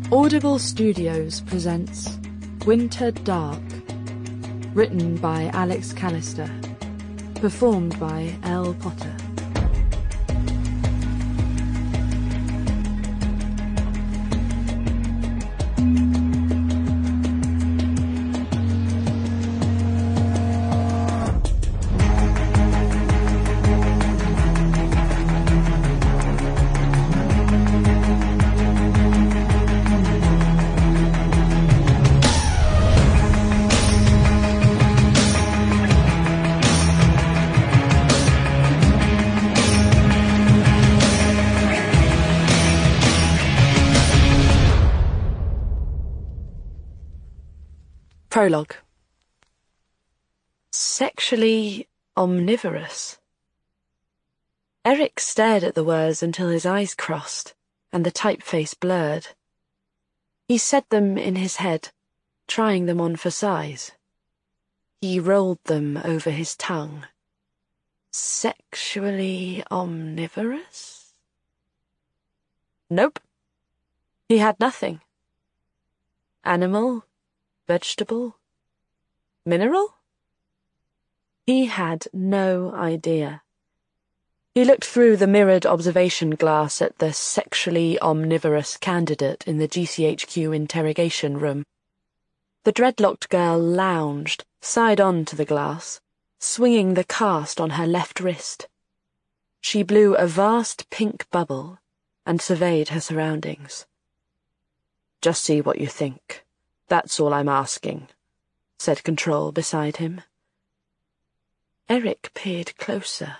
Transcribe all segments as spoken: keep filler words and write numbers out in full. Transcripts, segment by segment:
Audible Studios presents Winter Dark, written by Alex Callister, performed by Elle Potter. Prologue. Sexually omnivorous. Eric stared at the words until his eyes crossed and the typeface blurred. He said them in his head, trying them on for size. He rolled them over his tongue. Sexually omnivorous? Nope. He had nothing. Animal? Vegetable? Mineral? He had no idea. He looked through the mirrored observation glass at the sexually omnivorous candidate in the G C H Q interrogation room. The dreadlocked girl lounged, side on to the glass, swinging the cast on her left wrist. She blew a vast pink bubble and surveyed her surroundings. "Just see what you think. That's all I'm asking," said Control beside him. Eric peered closer.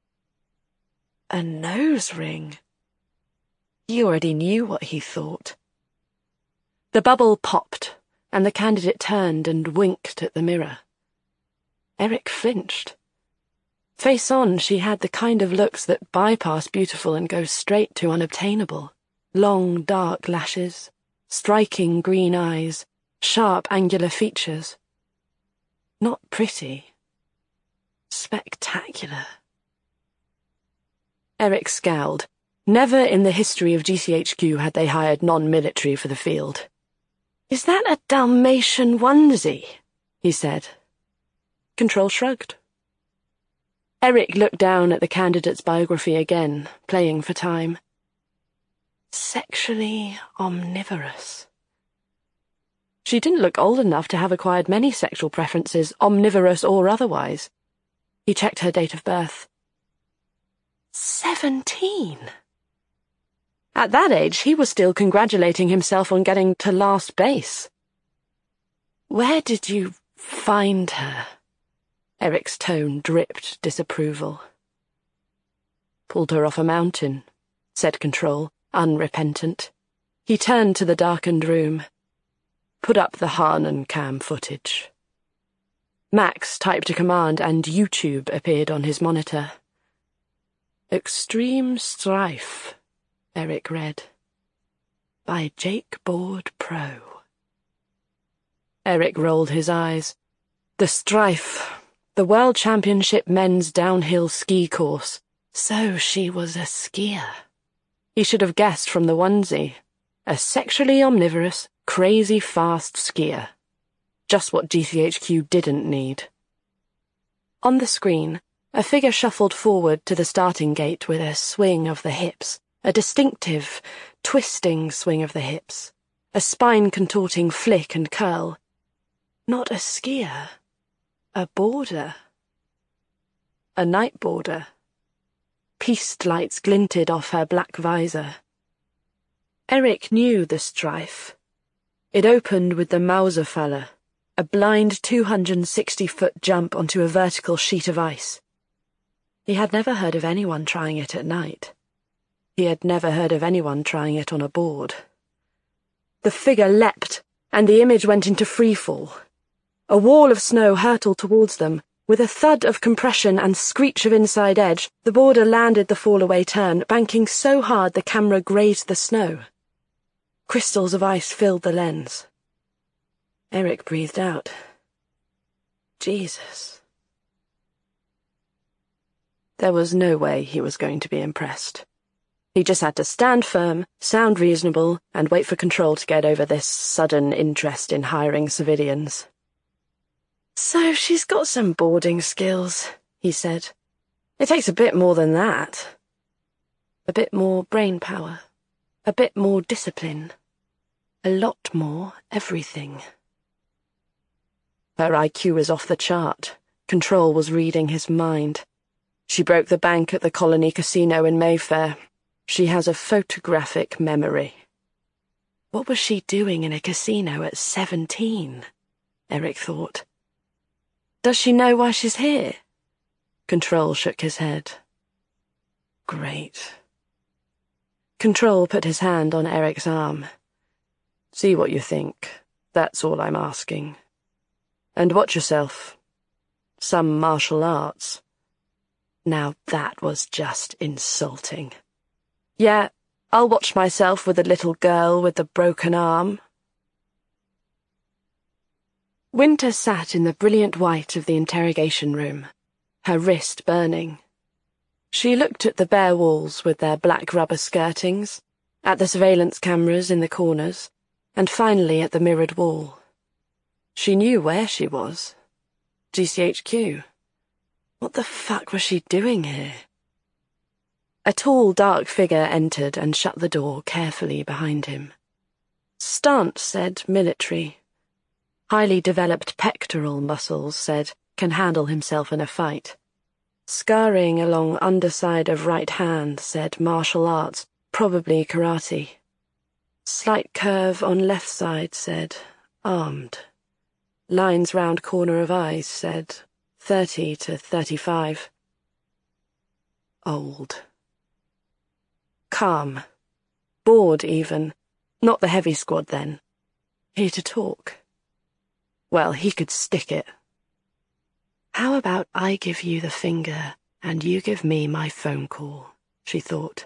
A nose ring. He already knew what he thought. The bubble popped, and the candidate turned and winked at the mirror. Eric flinched. Face on, she had the kind of looks that bypass beautiful and go straight to unobtainable. Long, dark lashes, striking green eyes, sharp, angular features. Not pretty. Spectacular. Eric scowled. Never in the history of G C H Q had they hired non-military for the field. "Is that a Dalmatian onesie?" he said. Control shrugged. Eric looked down at the candidate's biography again, playing for time. Sexually omnivorous. She didn't look old enough to have acquired many sexual preferences, omnivorous or otherwise. He checked her date of birth. Seventeen! At that age, he was still congratulating himself on getting to last base. "Where did you find her?" Eric's tone dripped disapproval. "Pulled her off a mountain," said Control, unrepentant. He turned to the darkened room. "Put up the Harnan cam footage." Max typed a command and YouTube appeared on his monitor. "Extreme Strife," Eric read. By Jake Board Pro. Eric rolled his eyes. The Strife, the World Championship men's downhill ski course. So she was a skier. He should have guessed from the onesie. A sexually omnivorous, crazy fast skier. Just what G C H Q didn't need. On the screen, a figure shuffled forward to the starting gate with a swing of the hips, a distinctive, twisting swing of the hips, a spine-contorting flick and curl. Not a skier, a boarder. A night boarder. Pieced lights glinted off her black visor. Eric knew the Strife. It opened with the Mauserfalle, a blind two hundred sixty foot jump onto a vertical sheet of ice. He had never heard of anyone trying it at night. He had never heard of anyone trying it on a board. The figure leapt, and the image went into freefall. A wall of snow hurtled towards them. With a thud of compression and screech of inside edge, the boarder landed the fall-away turn, banking so hard the camera grazed the snow. Crystals of ice filled the lens. Eric breathed out. Jesus. There was no way he was going to be impressed. He just had to stand firm, sound reasonable, and wait for Control to get over this sudden interest in hiring civilians. "So she's got some boarding skills," he said. "It takes a bit more than that. A bit more brain power. A bit more discipline. A lot more everything." Her I Q is off the chart. Control was reading his mind. She broke the bank at the Colony Casino in Mayfair. She has a photographic memory. What was she doing in a casino at seventeen? Eric thought. Does she know why she's here? Control shook his head. Great. Control put his hand on Eric's arm. See what you think. That's all I'm asking. And watch yourself. Some martial arts. Now that was just insulting. Yeah, I'll watch myself with the little girl with the broken arm. Winter sat in the brilliant white of the interrogation room, her wrist burning. She looked at the bare walls with their black rubber skirtings, at the surveillance cameras in the corners, and finally at the mirrored wall. She knew where she was. G C H Q. What the fuck was she doing here? A tall, dark figure entered and shut the door carefully behind him. Stance said military. Highly developed pectoral muscles said can handle himself in a fight. Scarring along underside of right hand said martial arts, probably karate. Slight curve on left side said armed. Lines round corner of eyes said thirty to thirty-five. Old. Calm. Bored, even. Not the heavy squad, then. Here to talk. Well, he could stick it. How about I give you the finger, and you give me my phone call, she thought.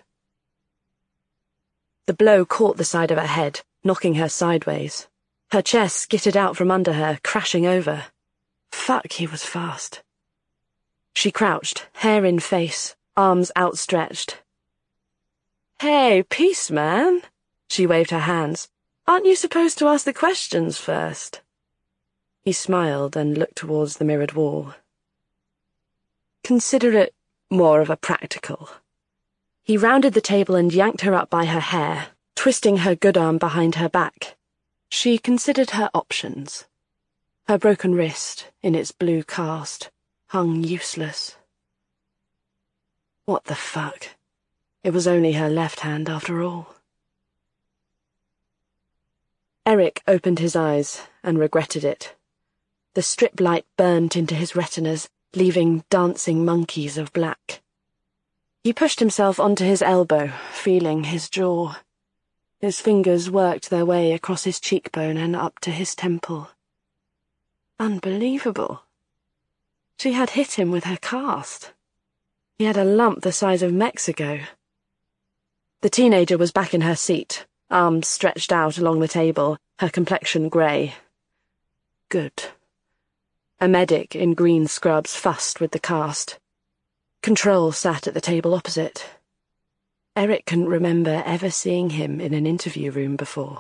The blow caught the side of her head, knocking her sideways. Her chest skittered out from under her, crashing over. Fuck, he was fast. She crouched, hair in face, arms outstretched. Hey, peace, man. She waved her hands. Aren't you supposed to ask the questions first? He smiled and looked towards the mirrored wall. Consider it more of a practical. He rounded the table and yanked her up by her hair, twisting her good arm behind her back. She considered her options. Her broken wrist, in its blue cast, hung useless. What the fuck? It was only her left hand after all. Eric opened his eyes and regretted it. The strip light burnt into his retinas, leaving dancing monkeys of black. He pushed himself onto his elbow, feeling his jaw. His fingers worked their way across his cheekbone and up to his temple. Unbelievable. She had hit him with her cast. He had a lump the size of Mexico. The teenager was back in her seat, arms stretched out along the table, her complexion grey. Good. A medic in green scrubs fussed with the cast. Control sat at the table opposite. Eric couldn't remember ever seeing him in an interview room before.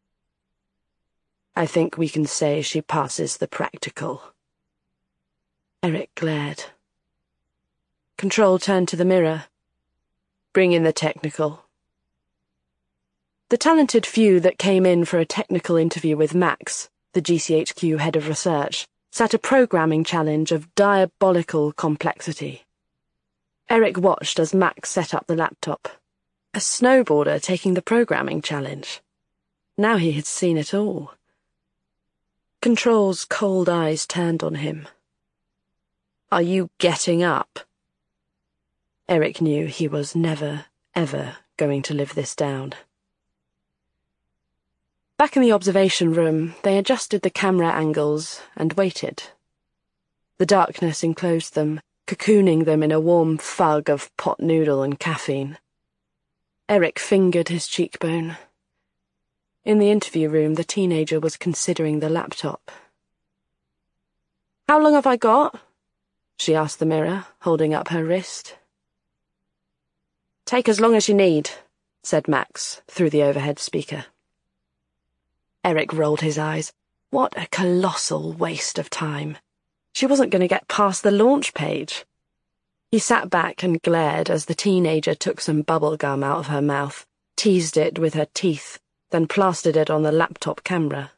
I think we can say she passes the practical. Eric glared. Control turned to the mirror. Bring in the technical. The talented few that came in for a technical interview with Max, the G C H Q head of research, sat a programming challenge of diabolical complexity. Eric watched as Max set up the laptop. A snowboarder taking the programming challenge. Now he had seen it all. Control's cold eyes turned on him. Are you getting up? Eric knew he was never, ever going to live this down. Back in the observation room, they adjusted the camera angles and waited. The darkness enclosed them, cocooning them in a warm fug of pot noodle and caffeine. Eric fingered his cheekbone. In the interview room, the teenager was considering the laptop. How long have I got? She asked the mirror, holding up her wrist. Take as long as you need, said Max through the overhead speaker. Eric rolled his eyes. What a colossal waste of time. She wasn't going to get past the launch page. He sat back and glared as the teenager took some bubble gum out of her mouth, teased it with her teeth, then plastered it on the laptop camera.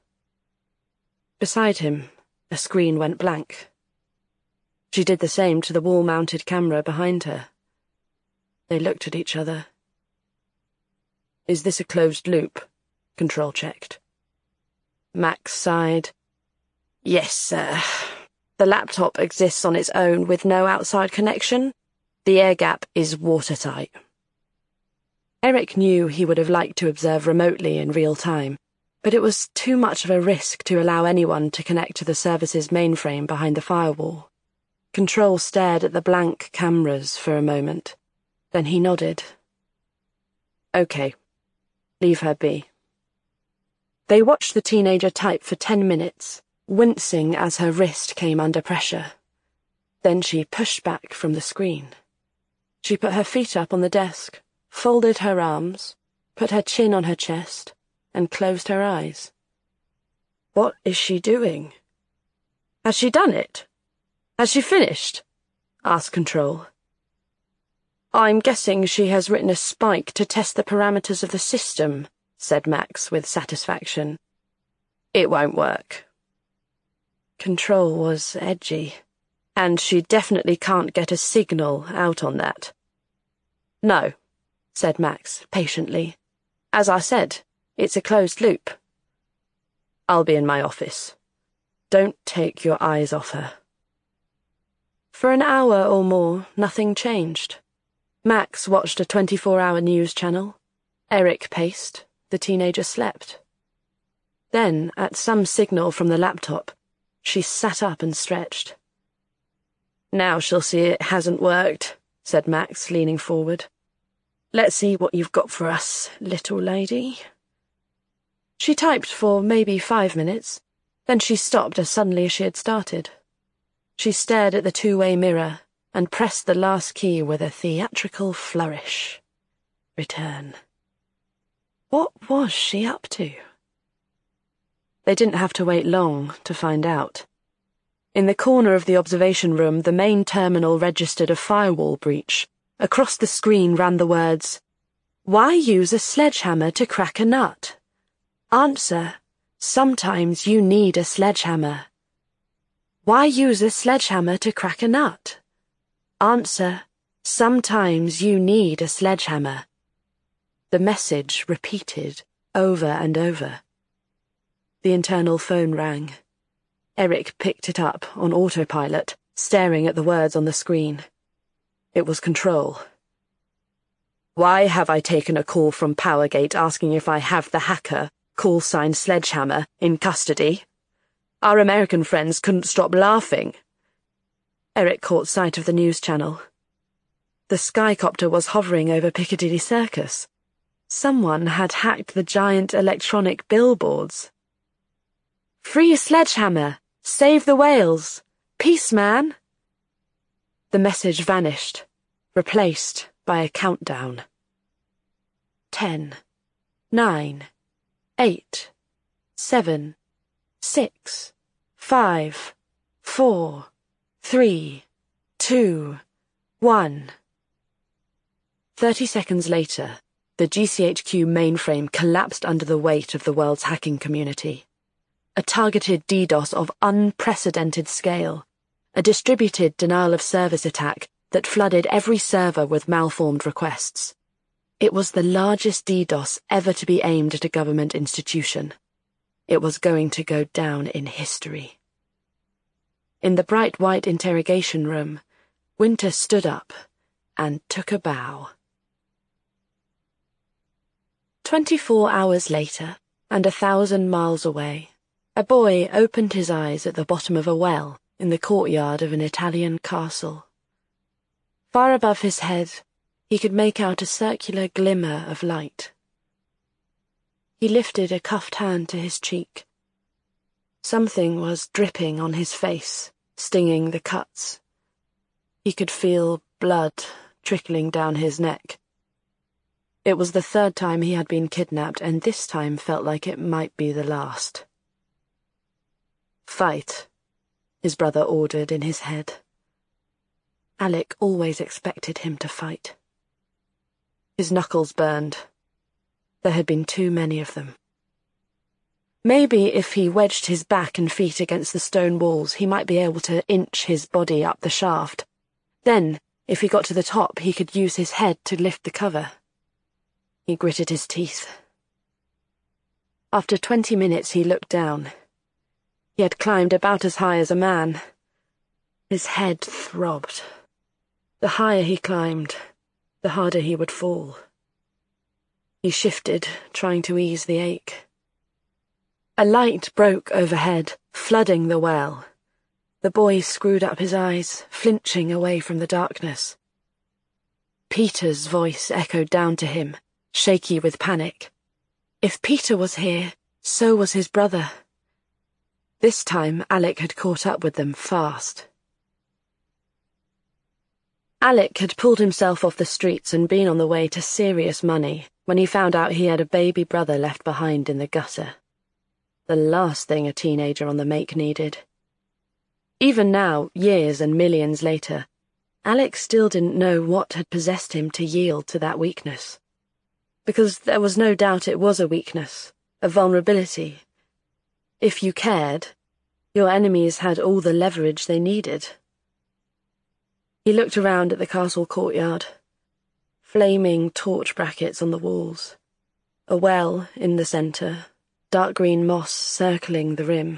Beside him, a screen went blank. She did the same to the wall-mounted camera behind her. They looked at each other. "Is this a closed loop?" Control checked. Max sighed. "Yes, sir. The laptop exists on its own with no outside connection. The air gap is watertight." Eric knew he would have liked to observe remotely in real time, but it was too much of a risk to allow anyone to connect to the service's mainframe behind the firewall. Control stared at the blank cameras for a moment. Then he nodded. "Okay. Leave her be." They watched the teenager type for ten minutes, wincing as her wrist came under pressure. Then she pushed back from the screen. She put her feet up on the desk, folded her arms, put her chin on her chest, and closed her eyes. "What is she doing? Has she done it? Has she finished?" asked Control. "I'm guessing she has written a spike to test the parameters of the system," said Max with satisfaction. "It won't work." Control was edgy, and she definitely can't get a signal out on that. "No," said Max patiently. "As I said, it's a closed loop." "I'll be in my office. Don't take your eyes off her." For an hour or more, nothing changed. Max watched a twenty-four hour news channel. Eric paced. The teenager slept. Then, at some signal from the laptop, she sat up and stretched. "Now she'll see it hasn't worked," said Max, leaning forward. "Let's see what you've got for us, little lady." She typed for maybe five minutes, then she stopped as suddenly as she had started. She stared at the two-way mirror and pressed the last key with a theatrical flourish. Return. What was she up to? They didn't have to wait long to find out. In the corner of the observation room, the main terminal registered a firewall breach. Across the screen ran the words, "Why use a sledgehammer to crack a nut? Answer, sometimes you need a sledgehammer. Why use a sledgehammer to crack a nut? Answer, sometimes you need a sledgehammer." The message repeated over and over. The internal phone rang. Eric picked it up on autopilot, staring at the words on the screen. It was Control. "Why have I taken a call from Powergate asking if I have the hacker, call sign Sledgehammer, in custody? Our American friends couldn't stop laughing." Eric caught sight of the news channel. The skycopter was hovering over Piccadilly Circus. Someone had hacked the giant electronic billboards. "Free Sledgehammer! Save the whales! Peace, man!" The message vanished, replaced by a countdown. Ten, nine, eight, seven, six, five, four, three, two, one. Thirty seconds later, the G C H Q mainframe collapsed under the weight of the world's hacking community. A targeted DDoS of unprecedented scale, a distributed denial-of-service attack that flooded every server with malformed requests. It was the largest DDoS ever to be aimed at a government institution. It was going to go down in history. In the bright white interrogation room, Winter stood up and took a bow. Twenty-four hours later, and a thousand miles away, a boy opened his eyes at the bottom of a well in the courtyard of an Italian castle. Far above his head, he could make out a circular glimmer of light. He lifted a cuffed hand to his cheek. Something was dripping on his face, stinging the cuts. He could feel blood trickling down his neck. It was the third time he had been kidnapped, and this time felt like it might be the last. "Fight," his brother ordered in his head. Alec always expected him to fight. His knuckles burned. There had been too many of them. Maybe if he wedged his back and feet against the stone walls, he might be able to inch his body up the shaft. Then, if he got to the top, he could use his head to lift the cover. He gritted his teeth. After twenty minutes, he looked down. He had climbed about as high as a man. His head throbbed. The higher he climbed, the harder he would fall. He shifted, trying to ease the ache. A light broke overhead, flooding the well. The boy screwed up his eyes, flinching away from the darkness. Peter's voice echoed down to him, shaky with panic. If Peter was here, so was his brother. This time Alec had caught up with them fast. Alec had pulled himself off the streets and been on the way to serious money when he found out he had a baby brother left behind in the gutter. The last thing a teenager on the make needed. Even now, years and millions later, Alec still didn't know what had possessed him to yield to that weakness. Because there was no doubt it was a weakness, a vulnerability. If you cared, your enemies had all the leverage they needed. He looked around at the castle courtyard. Flaming torch brackets on the walls. A well in the centre, dark green moss circling the rim.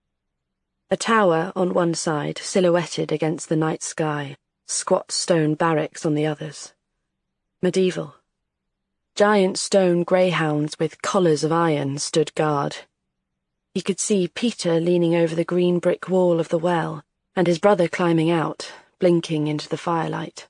A tower on one side, silhouetted against the night sky, squat stone barracks on the others. Medieval. Giant stone greyhounds with collars of iron stood guard. He could see Peter leaning over the green brick wall of the well, and his brother climbing out, blinking into the firelight.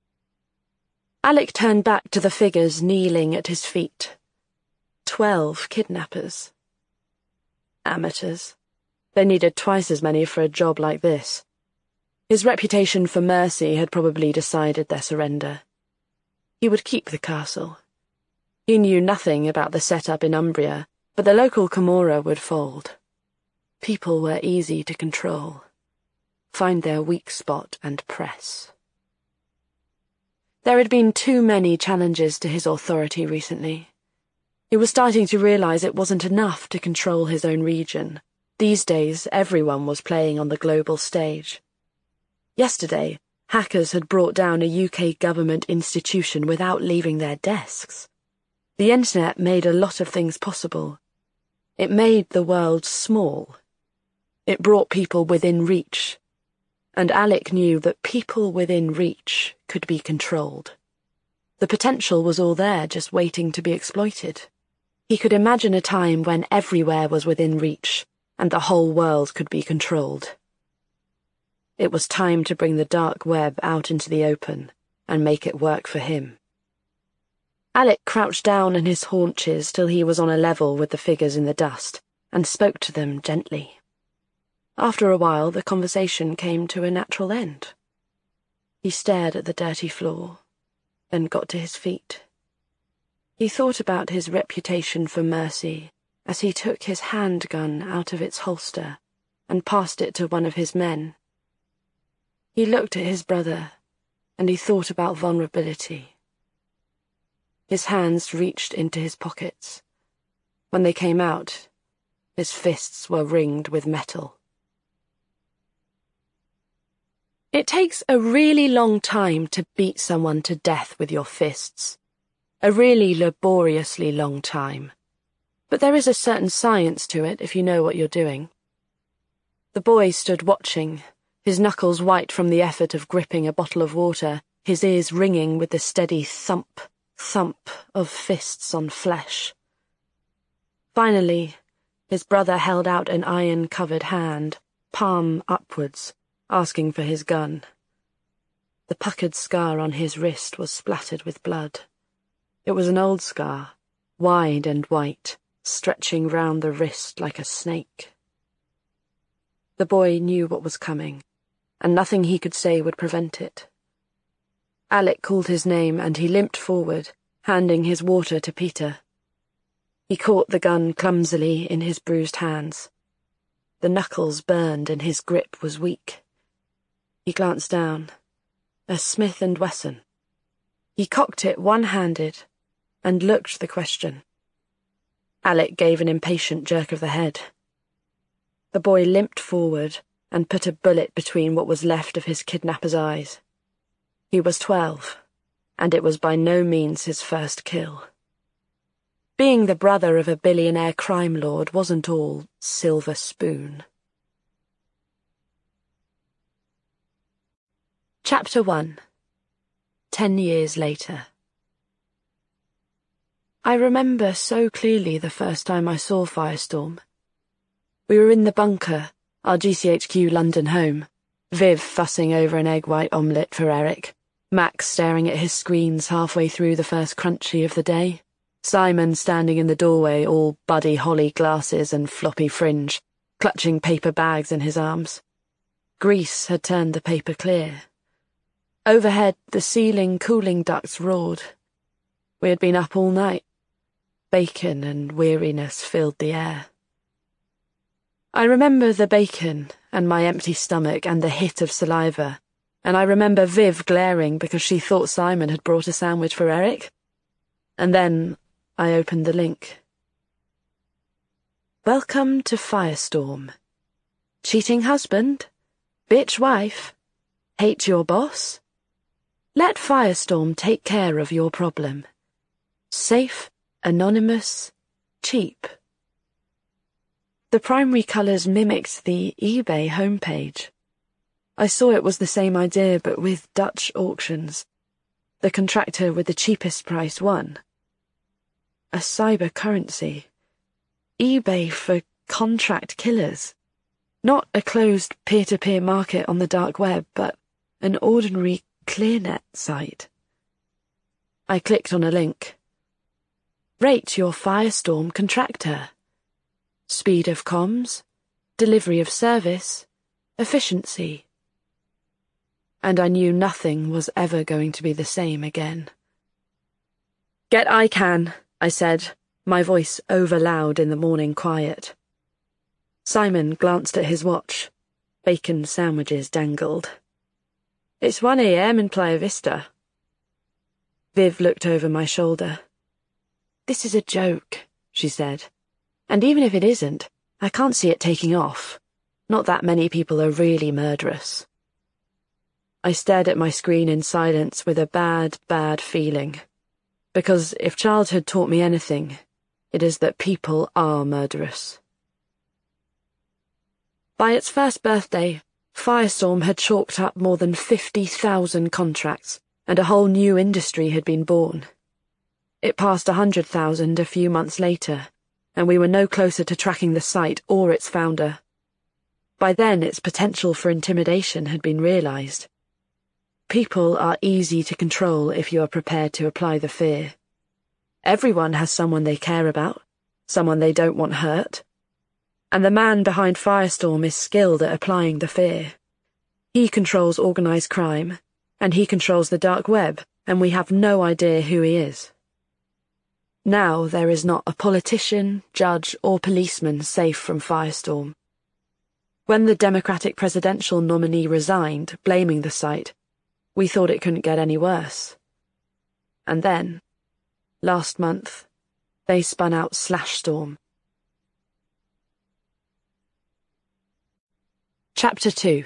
Alec turned back to the figures kneeling at his feet. Twelve kidnappers. Amateurs. They needed twice as many for a job like this. His reputation for mercy had probably decided their surrender. He would keep the castle. He knew nothing about the setup in Umbria, but the local Camorra would fold. People were easy to control. Find their weak spot and press. There had been too many challenges to his authority recently. He was starting to realize it wasn't enough to control his own region. These days, everyone was playing on the global stage. Yesterday, hackers had brought down a U K government institution without leaving their desks. The internet made a lot of things possible. It made the world small. It brought people within reach. And Alec knew that people within reach could be controlled. The potential was all there, just waiting to be exploited. He could imagine a time when everywhere was within reach, and the whole world could be controlled. It was time to bring the dark web out into the open, and make it work for him. Alec crouched down on his haunches till he was on a level with the figures in the dust, and spoke to them gently. After a while, the conversation came to a natural end. He stared at the dirty floor, then got to his feet. He thought about his reputation for mercy as he took his handgun out of its holster and passed it to one of his men. He looked at his brother, and he thought about vulnerability. His hands reached into his pockets. When they came out, his fists were ringed with metal. It takes a really long time to beat someone to death with your fists. A really laboriously long time. But there is a certain science to it if you know what you're doing. The boy stood watching, his knuckles white from the effort of gripping a bottle of water, his ears ringing with the steady thump, thump of fists on flesh. Finally, his brother held out an iron-covered hand, palm upwards, asking for his gun. The puckered scar on his wrist was splattered with blood. It was an old scar, wide and white, stretching round the wrist like a snake. The boy knew what was coming, and nothing he could say would prevent it. Alec called his name, and he limped forward, handing his water to Peter. He caught the gun clumsily in his bruised hands. The knuckles burned and his grip was weak. He glanced down. A Smith and Wesson. He cocked it one-handed and looked the question. Alec gave an impatient jerk of the head. The boy limped forward and put a bullet between what was left of his kidnapper's eyes. He was twelve, and it was by no means his first kill. Being the brother of a billionaire crime lord wasn't all silver spoon. Chapter one. Ten years later. I remember so clearly the first time I saw Firestorm. We were in the bunker, our G C H Q London home, Viv fussing over an egg white omelette for Eric, Max staring at his screens halfway through the first crunchy of the day, Simon standing in the doorway all Buddy Holly glasses and floppy fringe, clutching paper bags in his arms. Grease had turned the paper clear. Overhead, the ceiling cooling ducts roared. We had been up all night. Bacon and weariness filled the air. I remember the bacon and my empty stomach and the hit of saliva, and I remember Viv glaring because she thought Simon had brought a sandwich for Eric. And then I opened the link. Welcome to Firestorm. Cheating husband? Bitch wife? Hate your boss? Let Firestorm take care of your problem. Safe, anonymous, cheap. The primary colours mimicked the eBay homepage. I saw it was the same idea but with Dutch auctions. The contractor with the cheapest price won. A cyber currency. eBay for contract killers. Not a closed peer-to-peer market on the dark web, but an ordinary ClearNet site. I clicked on a link. Rate your Firestorm contractor. Speed of comms, delivery of service, efficiency. And I knew nothing was ever going to be the same again. Get I can, I said, my voice over-loud in the morning quiet. Simon glanced at his watch. Bacon sandwiches dangled. It's one a m in Playa Vista. Viv looked over my shoulder. This is a joke, she said. And even if it isn't, I can't see it taking off. Not that many people are really murderous. I stared at my screen in silence with a bad, bad feeling. Because if childhood taught me anything, it is that people are murderous. By its first birthday, Firestorm had chalked up more than fifty thousand contracts, and a whole new industry had been born. It passed a hundred thousand a few months later, and we were no closer to tracking the site or its founder. By then, its potential for intimidation had been realized. People are easy to control if you are prepared to apply the fear. Everyone has someone they care about, someone they don't want hurt. And the man behind Firestorm is skilled at applying the fear. He controls organised crime, and he controls the dark web, and we have no idea who he is. Now there is not a politician, judge, or policeman safe from Firestorm. When the Democratic presidential nominee resigned, blaming the site, we thought it couldn't get any worse. And then, last month, they spun out Slashstorm. Chapter two.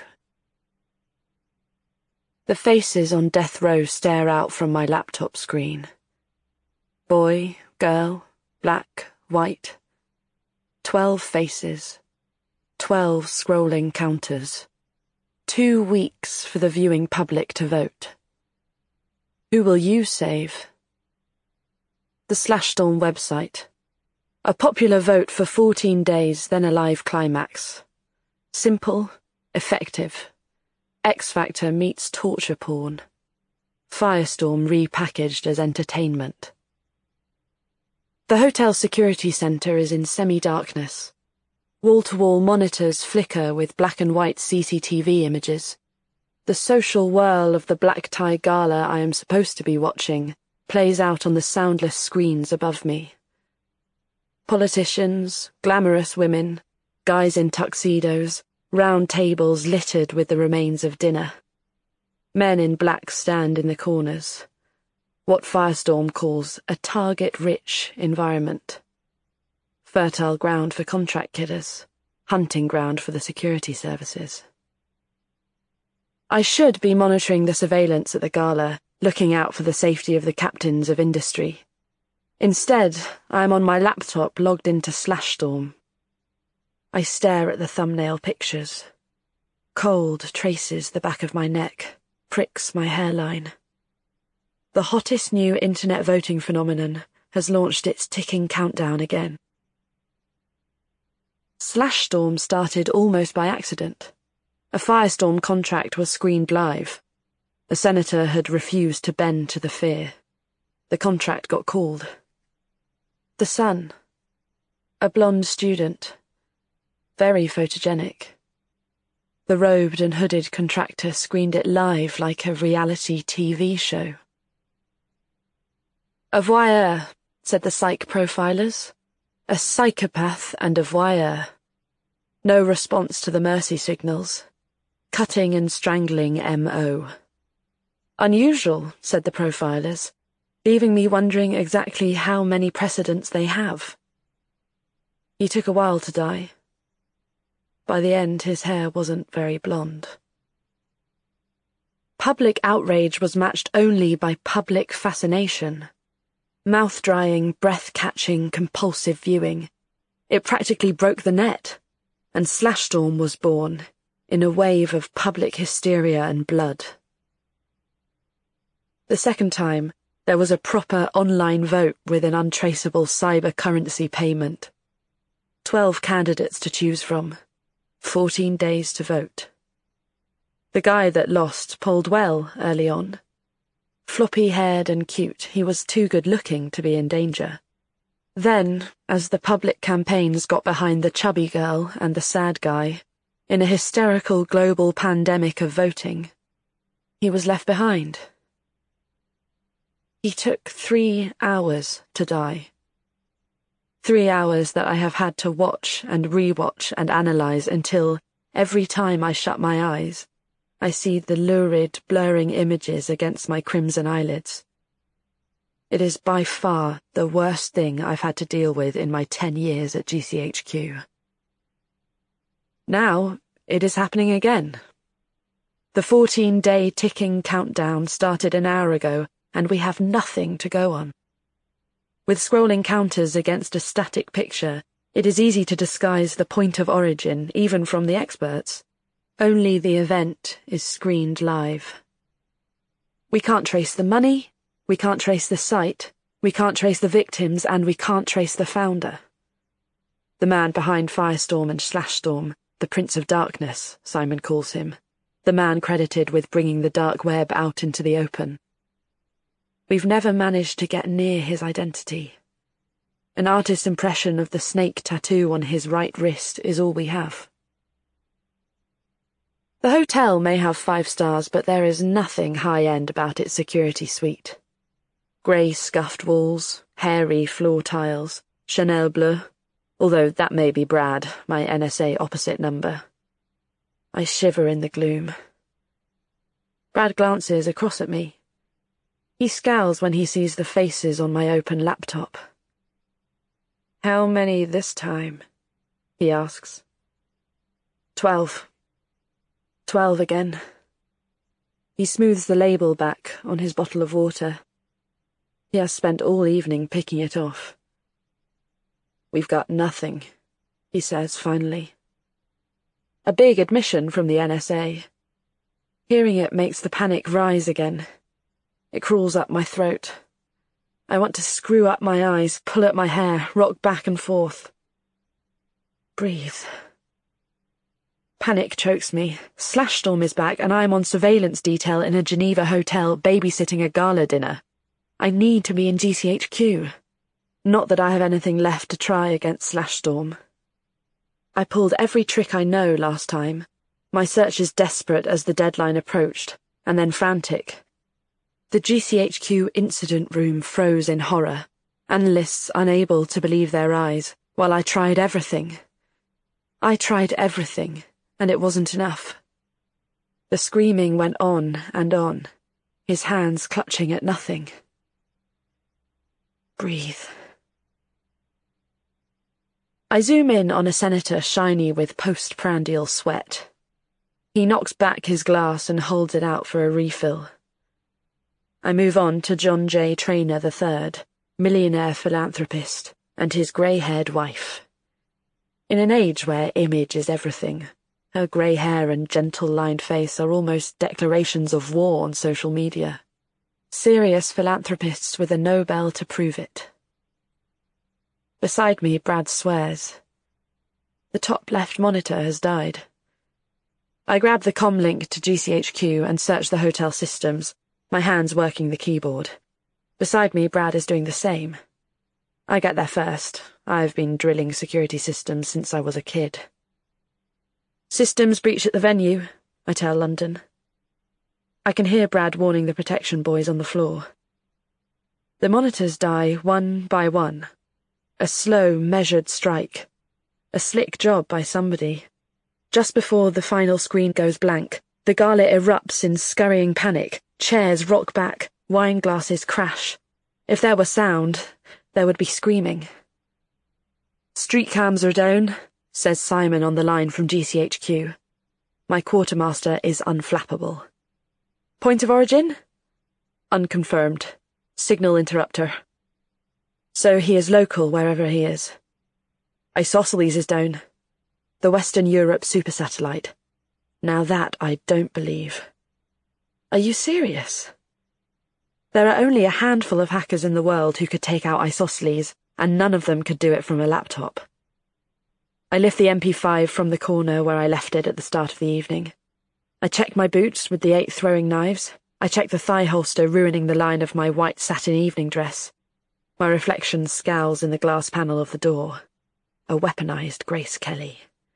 The faces on death row stare out from my laptop screen. Boy, girl, black, white. Twelve faces. Twelve scrolling counters. Two weeks for the viewing public to vote. Who will you save? The Slashstorm website. A popular vote for fourteen days, then a live climax. Simple. Effective. X Factor meets torture porn. Firestorm repackaged as entertainment. The hotel security centre is in semi-darkness. Wall-to-wall monitors flicker with black and white C C T V images. The social whirl of the black tie gala I am supposed to be watching plays out on the soundless screens above me. Politicians, glamorous women, guys in tuxedos, round tables littered with the remains of dinner. Men in black stand in the corners. What Firestorm calls a target-rich environment. Fertile ground for contract killers, hunting ground for the security services. I should be monitoring the surveillance at the gala, looking out for the safety of the captains of industry. Instead, I am on my laptop logged into Slashdorm. I stare at the thumbnail pictures. Cold traces the back of my neck, pricks my hairline. The hottest new internet voting phenomenon has launched its ticking countdown again. Slashdorm started almost by accident. A Firestorm contract was screened live. A senator had refused to bend to the fear. The contract got called. The Sun. A blonde student. Very photogenic. The robed and hooded contractor screened it live like a reality T V show. A voyeur, said the psych profilers. A psychopath and a voyeur. No response to the mercy signals. Cutting and strangling M O. Unusual, said the profilers, leaving me wondering exactly how many precedents they have. He took a while to die. By the end, his hair wasn't very blonde. Public outrage was matched only by public fascination. Mouth-drying, breath-catching, compulsive viewing. It practically broke the net, and Slashdorm was born, in a wave of public hysteria and blood. The second time, there was a proper online vote with an untraceable cyber currency payment. Twelve candidates to choose from. Fourteen days to vote. The guy that lost polled well early on. Floppy-haired and cute, he was too good-looking to be in danger. Then, as the public campaigns got behind the chubby girl and the sad guy, in a hysterical global pandemic of voting, he was left behind. He took three hours to die. Three hours that I have had to watch and re-watch and analyse until, every time I shut my eyes, I see the lurid, blurring images against my crimson eyelids. It is by far the worst thing I've had to deal with in my ten years at G C H Q. Now, it is happening again. The fourteen-day ticking countdown started an hour ago, and we have nothing to go on. With scrolling counters against a static picture, it is easy to disguise the point of origin, even from the experts. Only the event is screened live. We can't trace the money, we can't trace the site, we can't trace the victims, and we can't trace the founder. The man behind Firestorm and Slashdorm, the Prince of Darkness, Simon calls him, the man credited with bringing the dark web out into the open. We've never managed to get near his identity. An artist's impression of the snake tattoo on his right wrist is all we have. The hotel may have five stars, but there is nothing high-end about its security suite. Grey scuffed walls, hairy floor tiles, Chanel bleu, although that may be Brad, my N S A opposite number. I shiver in the gloom. Brad glances across at me. He scowls when he sees the faces on my open laptop. How many this time? He asks. Twelve. Twelve again. He smooths the label back on his bottle of water. He has spent all evening picking it off. We've got nothing, he says finally. A big admission from the N S A. Hearing it makes the panic rise again. It crawls up my throat. I want to screw up my eyes, pull at my hair, rock back and forth. Breathe. Panic chokes me. Slashdorm is back, and I am on surveillance detail in a Geneva hotel babysitting a gala dinner. I need to be in G C H Q. Not that I have anything left to try against Slashdorm. I pulled every trick I know last time. My search is desperate as the deadline approached, and then frantic. The G C H Q incident room froze in horror, analysts unable to believe their eyes, while I tried everything. I tried everything, and it wasn't enough. The screaming went on and on, his hands clutching at nothing. Breathe. I zoom in on a senator shiny with postprandial sweat. He knocks back his glass and holds it out for a refill. I move on to John J. Traynor the third, millionaire philanthropist, and his grey-haired wife. In an age where image is everything, her grey hair and gentle-lined face are almost declarations of war on social media. Serious philanthropists with a Nobel to prove it. Beside me, Brad swears. The top left monitor has died. I grab the comm link to G C H Q and search the hotel systems, my hands working the keyboard. Beside me, Brad is doing the same. I get there first. I've been drilling security systems since I was a kid. Systems breach at the venue, I tell London. I can hear Brad warning the protection boys on the floor. The monitors die one by one. A slow, measured strike. A slick job by somebody. Just before the final screen goes blank, the gala erupts in scurrying panic. Chairs rock back, wine glasses crash. If there were sound, there would be screaming. Street cams are down, says Simon on the line from G C H Q. My quartermaster is unflappable. Point of origin? Unconfirmed. Signal interrupter. So he is local wherever he is. Isosceles is down. The Western Europe supersatellite. Now that I don't believe. Are you serious? There are only a handful of hackers in the world who could take out Isosceles, and none of them could do it from a laptop. I lift the M P five from the corner where I left it at the start of the evening. I check my boots with the eight throwing knives. I check the thigh holster ruining the line of my white satin evening dress. My reflection scowls in the glass panel of the door. A weaponized Grace Kelly.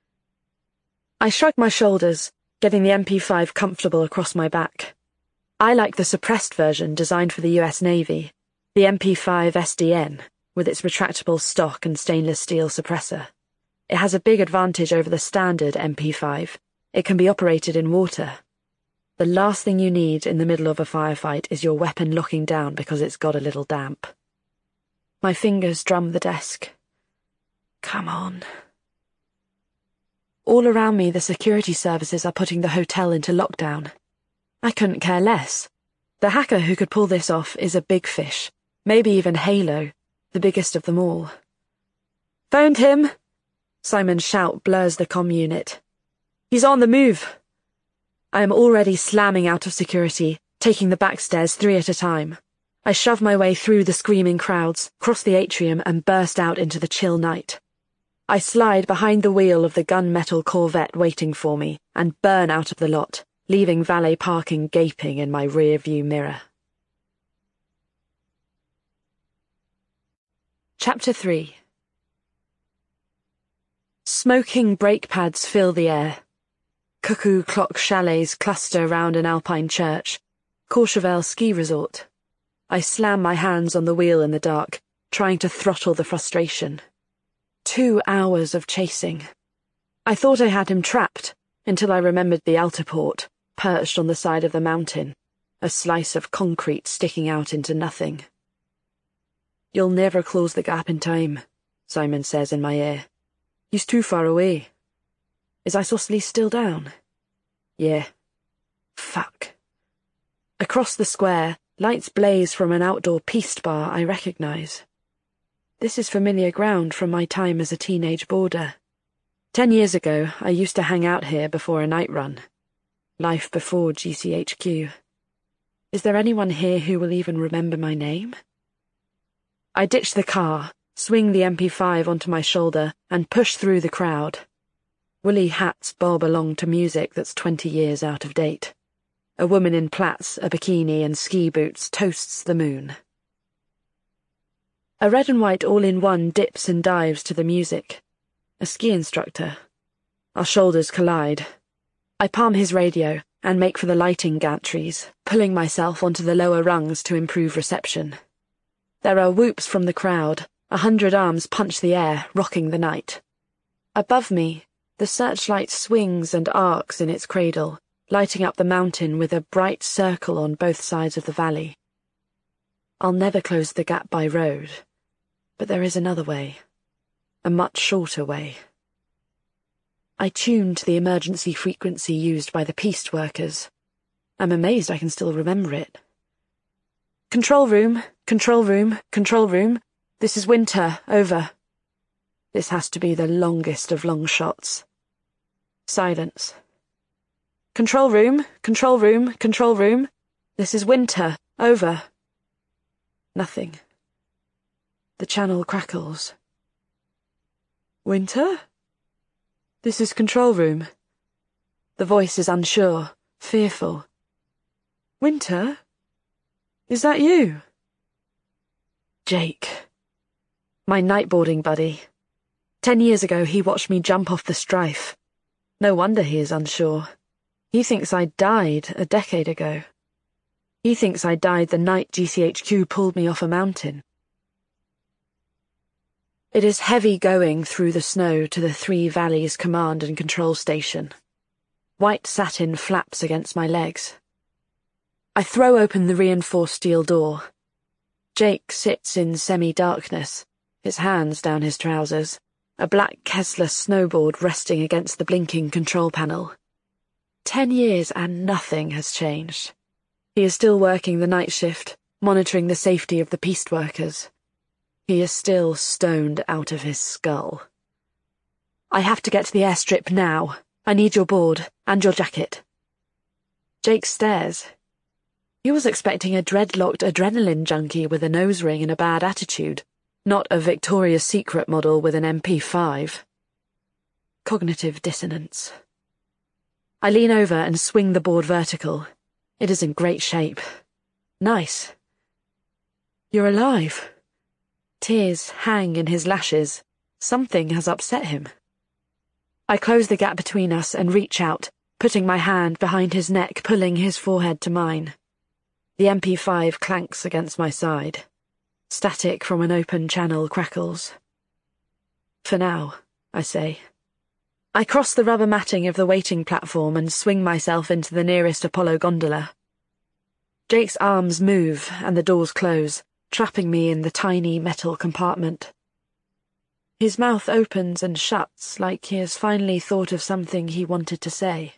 I shrug my shoulders, getting the M P five comfortable across my back. I like the suppressed version designed for the U S Navy, the M P five S D N, with its retractable stock and stainless steel suppressor. It has a big advantage over the standard M P five. It can be operated in water. The last thing you need in the middle of a firefight is your weapon locking down because it's got a little damp. My fingers drum the desk. Come on. All around me, the security services are putting the hotel into lockdown. I couldn't care less. The hacker who could pull this off is a big fish, maybe even Halo, the biggest of them all. Found him! Simon's shout blurs the comm unit. He's on the move! I am already slamming out of security, taking the back stairs three at a time. I shove my way through the screaming crowds, cross the atrium, and burst out into the chill night. I slide behind the wheel of the gunmetal Corvette waiting for me, and burn out of the lot, leaving valet parking gaping in my rear-view mirror. Chapter three. Smoking brake pads fill the air. Cuckoo clock chalets cluster round an alpine church. Courchevel ski resort. I slam my hands on the wheel in the dark, trying to throttle the frustration. Two hours of chasing. I thought I had him trapped, until I remembered the Altaport, perched on the side of the mountain, a slice of concrete sticking out into nothing. You'll never close the gap in time, Simon says in my ear. He's too far away. Is Isosceles still down? Yeah. Fuck. Across the square, lights blaze from an outdoor piste bar I recognise. This is familiar ground from my time as a teenage boarder. Ten years ago, I used to hang out here before a night run. Life before G C H Q. Is there anyone here who will even remember my name? I ditch the car, swing the M P five onto my shoulder, and push through the crowd. Woolly hats bob along to music that's twenty years out of date. A woman in plaits, a bikini, and ski boots toasts the moon. A red and white all-in-one dips and dives to the music. A ski instructor. Our shoulders collide. I palm his radio, and make for the lighting gantries, pulling myself onto the lower rungs to improve reception. There are whoops from the crowd. A hundred arms punch the air, rocking the night. Above me, the searchlight swings and arcs in its cradle, lighting up the mountain with a bright circle on both sides of the valley. I'll never close the gap by road, but there is another way, a much shorter way. I tune to the emergency frequency used by the Peace workers. I'm amazed I can still remember it. Control room, control room, control room. This is Winter, over. This has to be the longest of long shots. Silence. Control room, control room, control room. This is Winter, over. Nothing. The channel crackles. Winter? This is control room. The voice is unsure, fearful. Winter? Is that you? Jake. My nightboarding buddy. Ten years ago he watched me jump off the Strife. No wonder he is unsure. He thinks I died a decade ago. He thinks I died the night G C H Q pulled me off a mountain. It is heavy going through the snow to the Three Valleys Command and Control Station. White satin flaps against my legs. I throw open the reinforced steel door. Jake sits in semi-darkness, his hands down his trousers, a black Kessler snowboard resting against the blinking control panel. Ten years and nothing has changed. He is still working the night shift, monitoring the safety of the Peace workers. He is still stoned out of his skull. I have to get to the airstrip now. I need your board, and your jacket. Jake stares. He was expecting a dreadlocked adrenaline junkie with a nose ring and a bad attitude, not a Victoria's Secret model with an M P five. Cognitive dissonance. I lean over and swing the board vertical. It is in great shape. Nice. You're alive. Tears hang in his lashes. Something has upset him. I close the gap between us and reach out, putting my hand behind his neck, pulling his forehead to mine. The M P five clanks against my side. Static from an open channel crackles. For now, I say. I cross the rubber matting of the waiting platform and swing myself into the nearest Apollo gondola. Jake's arms move and the doors close, trapping me in the tiny metal compartment. His mouth opens and shuts like he has finally thought of something he wanted to say.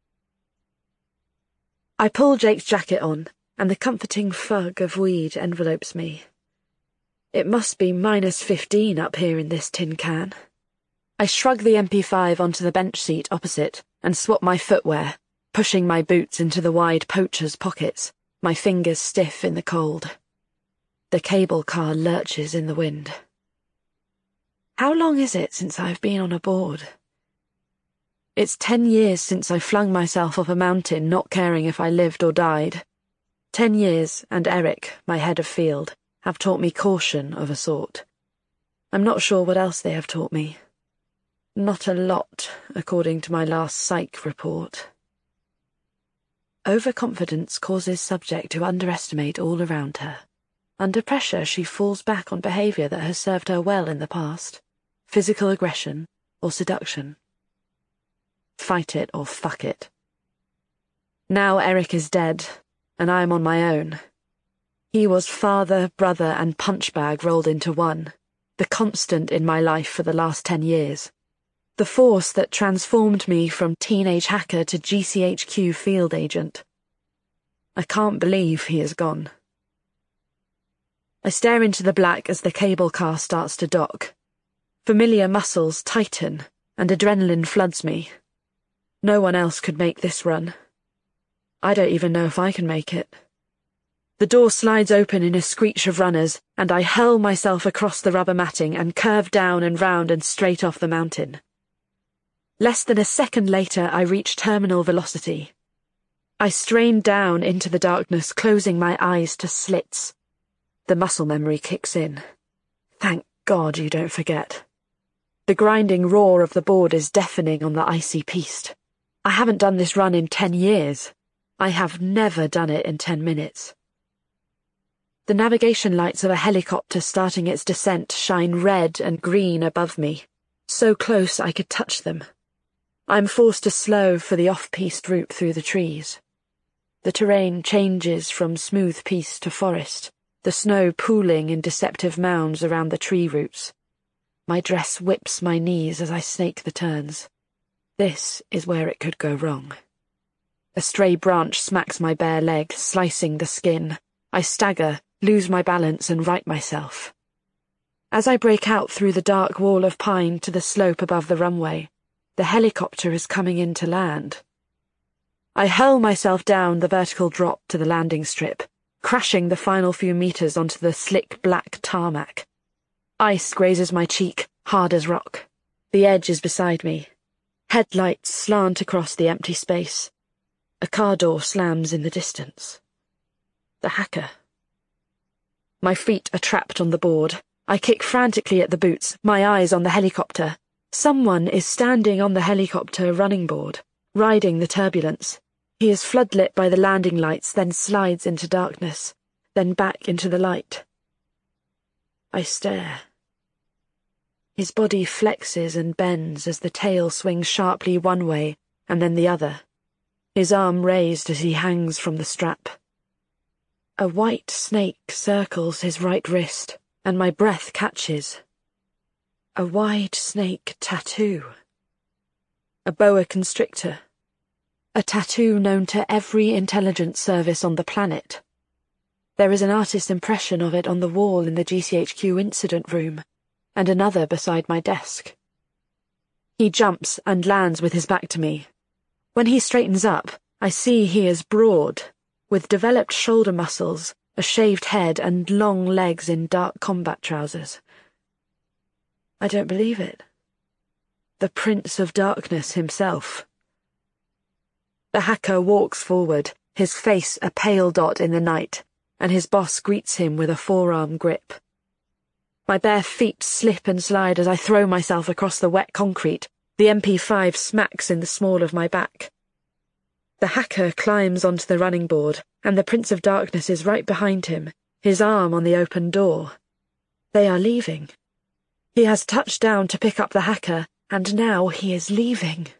I pull Jake's jacket on, and the comforting fug of weed envelopes me. It must be minus fifteen up here in this tin can. I shrug the M P five onto the bench seat opposite and swap my footwear, pushing my boots into the wide poacher's pockets, my fingers stiff in the cold. The cable car lurches in the wind. How long is it since I've been on a board? It's ten years since I flung myself off a mountain, not caring if I lived or died. Ten years, and Eric, my head of field, have taught me caution of a sort. I'm not sure what else they have taught me. Not a lot, according to my last psych report. Overconfidence causes subject to underestimate all around her. Under pressure, she falls back on behaviour that has served her well in the past. Physical aggression or seduction. Fight it or fuck it. Now Eric is dead, and I am on my own. He was father, brother, and punchbag rolled into one, the constant in my life for the last ten years. The force that transformed me from teenage hacker to G C H Q field agent. I can't believe he is gone. I stare into the black as the cable car starts to dock. Familiar muscles tighten, and adrenaline floods me. No one else could make this run. I don't even know if I can make it. The door slides open in a screech of runners, and I hurl myself across the rubber matting and curve down and round and straight off the mountain. Less than a second later, I reach terminal velocity. I strain down into the darkness, closing my eyes to slits. The muscle memory kicks in. Thank God you don't forget. The grinding roar of the board is deafening on the icy piste. I haven't done this run in ten years. I have never done it in ten minutes. The navigation lights of a helicopter starting its descent shine red and green above me, so close I could touch them. I'm forced to slow for the off-piste route through the trees. The terrain changes from smooth piste to forest, the snow pooling in deceptive mounds around the tree roots. My dress whips my knees as I snake the turns. This is where it could go wrong. A stray branch smacks my bare leg, slicing the skin. I stagger, lose my balance, and right myself. As I break out through the dark wall of pine to the slope above the runway, the helicopter is coming in to land. I hurl myself down the vertical drop to the landing strip, crashing the final few meters onto the slick black tarmac. Ice grazes my cheek, hard as rock. The edge is beside me. Headlights slant across the empty space. A car door slams in the distance. The hacker. My feet are trapped on the board. I kick frantically at the boots, my eyes on the helicopter. Someone is standing on the helicopter running board, riding the turbulence. He is floodlit by the landing lights, then slides into darkness, then back into the light. I stare. His body flexes and bends as the tail swings sharply one way and then the other, his arm raised as he hangs from the strap. A white snake circles his right wrist, and my breath catches. A wide snake tattoo. A boa constrictor. A tattoo known to every intelligence service on the planet. There is an artist's impression of it on the wall in the G C H Q incident room, and another beside my desk. He jumps and lands with his back to me. When he straightens up, I see he is broad, with developed shoulder muscles, a shaved head, and long legs in dark combat trousers. I don't believe it. The Prince of Darkness himself. The hacker walks forward, his face a pale dot in the night, and his boss greets him with a forearm grip. My bare feet slip and slide as I throw myself across the wet concrete. The M P five smacks in the small of my back. The hacker climbs onto the running board, and the Prince of Darkness is right behind him, his arm on the open door. They are leaving. He has touched down to pick up the hacker, and now he is leaving.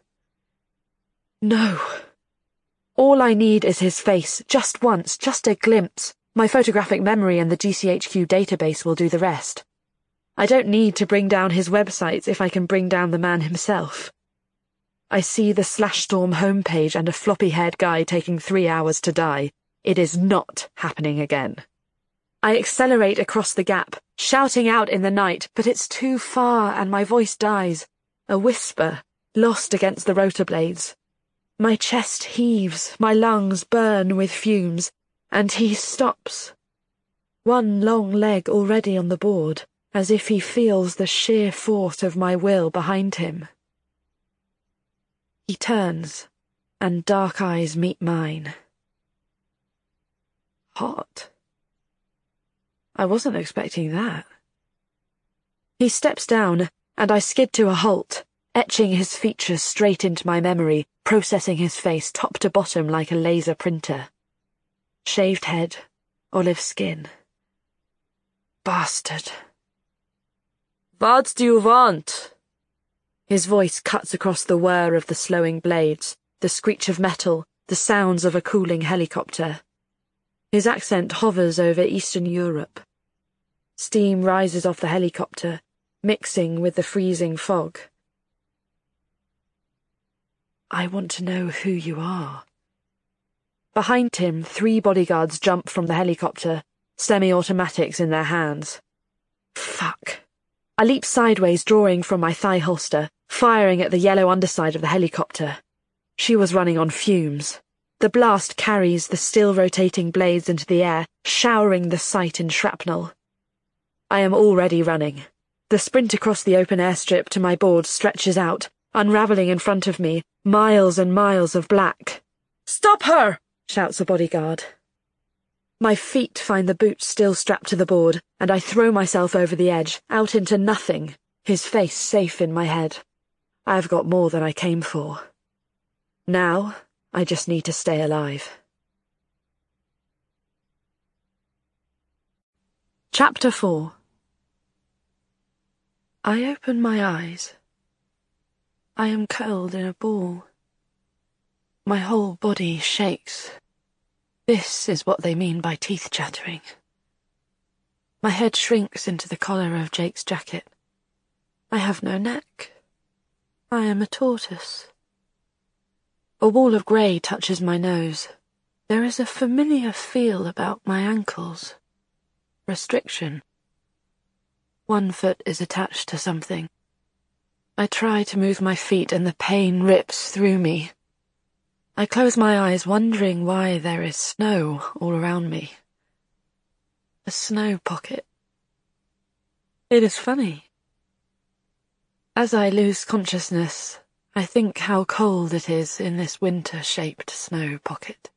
No. All I need is his face, just once, just a glimpse. My photographic memory and the G C H Q database will do the rest. I don't need to bring down his websites if I can bring down the man himself. I see the Slashstorm homepage and a floppy-haired guy taking three hours to die. It is not happening again. I accelerate across the gap, shouting out in the night, but it's too far and my voice dies. A whisper, lost against the rotor blades. My chest heaves, my lungs burn with fumes, and he stops. One long leg already on the board, as if he feels the sheer force of my will behind him. He turns, and dark eyes meet mine. Hot. I wasn't expecting that. He steps down, and I skid to a halt, etching his features straight into my memory, processing his face top to bottom like a laser printer. Shaved head, olive skin. Bastard. What do you want? His voice cuts across the whir of the slowing blades, the screech of metal, the sounds of a cooling helicopter. His accent hovers over Eastern Europe. Steam rises off the helicopter, mixing with the freezing fog. I want to know who you are. Behind him, three bodyguards jump from the helicopter, semi-automatics in their hands. Fuck. I leap sideways, drawing from my thigh holster, firing at the yellow underside of the helicopter. She was running on fumes. The blast carries the still-rotating blades into the air, showering the site in shrapnel. I am already running. The sprint across the open airstrip to my board stretches out, unravelling in front of me, miles and miles of black. "Stop her!" shouts a bodyguard. My feet find the boots still strapped to the board, and I throw myself over the edge, out into nothing, his face safe in my head. I have got more than I came for. Now, I just need to stay alive. Chapter four. I open my eyes. I am curled in a ball. My whole body shakes. This is what they mean by teeth chattering. My head shrinks into the collar of Jake's jacket. I have no neck. I am a tortoise. A wall of grey touches my nose. There is a familiar feel about my ankles. Restriction. One foot is attached to something. I try to move my feet and the pain rips through me. I close my eyes, wondering why there is snow all around me. A snow pocket. It is funny. As I lose consciousness, I think how cold it is in this winter-shaped snow pocket.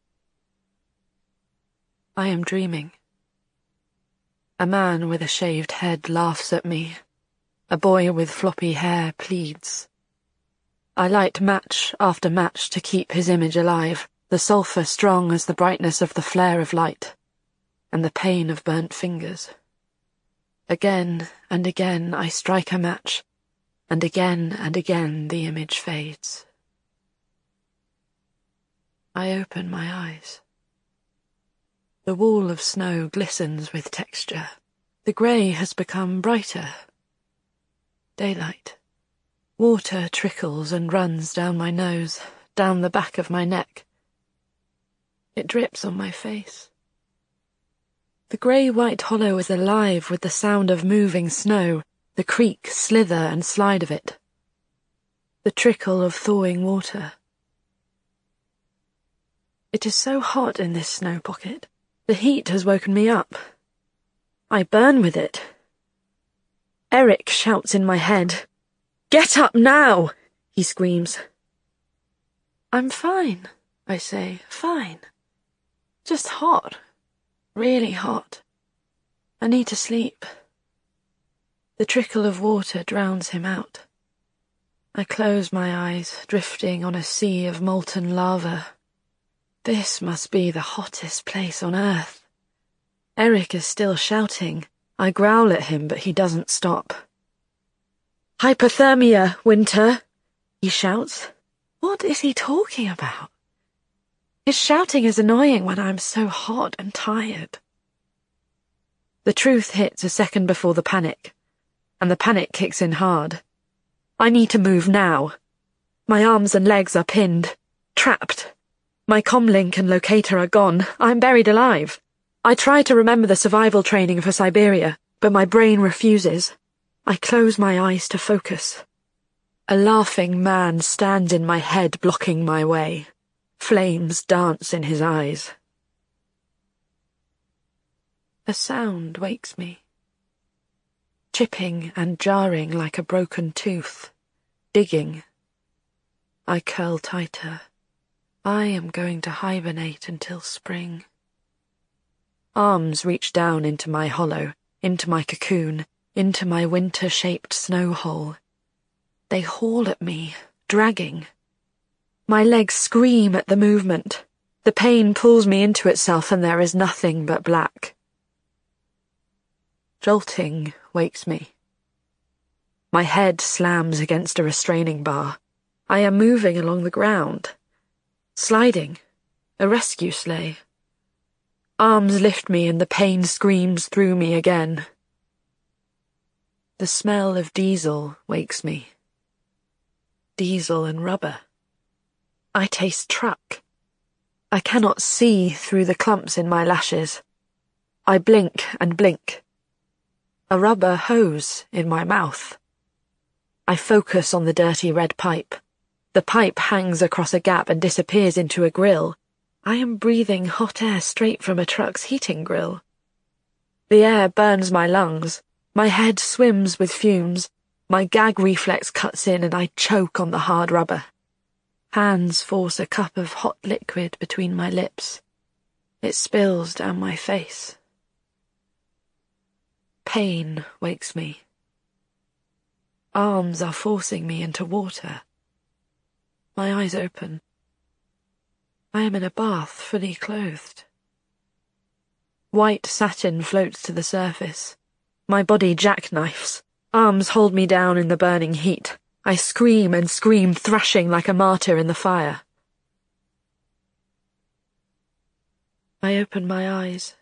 I am dreaming. A man with a shaved head laughs at me. A boy with floppy hair pleads. I light match after match to keep his image alive, the sulphur strong as the brightness of the flare of light, and the pain of burnt fingers. Again and again I strike a match, and again and again the image fades. I open my eyes. The wall of snow glistens with texture. The grey has become brighter. Daylight. Water trickles and runs down my nose, down the back of my neck. It drips on my face. The grey-white hollow is alive with the sound of moving snow, the creak, slither and slide of it. The trickle of thawing water. It is so hot in this snow pocket. The heat has woken me up. I burn with it. Eric shouts in my head. "Get up now!" he screams. "I'm fine," I say, "fine. Just hot. Really hot. I need to sleep." The trickle of water drowns him out. I close my eyes, drifting on a sea of molten lava. This must be the hottest place on earth. Eric is still shouting. I growl at him, but he doesn't stop. "Hypothermia, Winter," he shouts. What is he talking about? His shouting is annoying when I'm so hot and tired. The truth hits a second before the panic, and the panic kicks in hard. I need to move now. My arms and legs are pinned, trapped. My comlink and locator are gone. I'm buried alive. I try to remember the survival training for Siberia, but my brain refuses. I close my eyes to focus. A laughing man stands in my head, blocking my way. Flames dance in his eyes. A sound wakes me. Chipping and jarring like a broken tooth. Digging. I curl tighter. I am going to hibernate until spring. Arms reach down into my hollow, into my cocoon, into my winter-shaped snow hole. They haul at me, dragging. My legs scream at the movement. The pain pulls me into itself and there is nothing but black. Jolting wakes me. My head slams against a restraining bar. I am moving along the ground. Sliding. A rescue sleigh. Arms lift me and the pain screams through me again. The smell of diesel wakes me. Diesel and rubber. I taste truck. I cannot see through the clumps in my lashes. I blink and blink. A rubber hose in my mouth. I focus on the dirty red pipe. The pipe hangs across a gap and disappears into a grill. I am breathing hot air straight from a truck's heating grill. The air burns my lungs. My head swims with fumes. My gag reflex cuts in and I choke on the hard rubber. Hands force a cup of hot liquid between my lips. It spills down my face. Pain wakes me. Arms are forcing me into water. my eyes open. I am in a bath, fully clothed. White satin floats to the surface. My body jackknifes. Arms hold me down in the burning heat. I scream and scream, thrashing like a martyr in the fire. I open my eyes.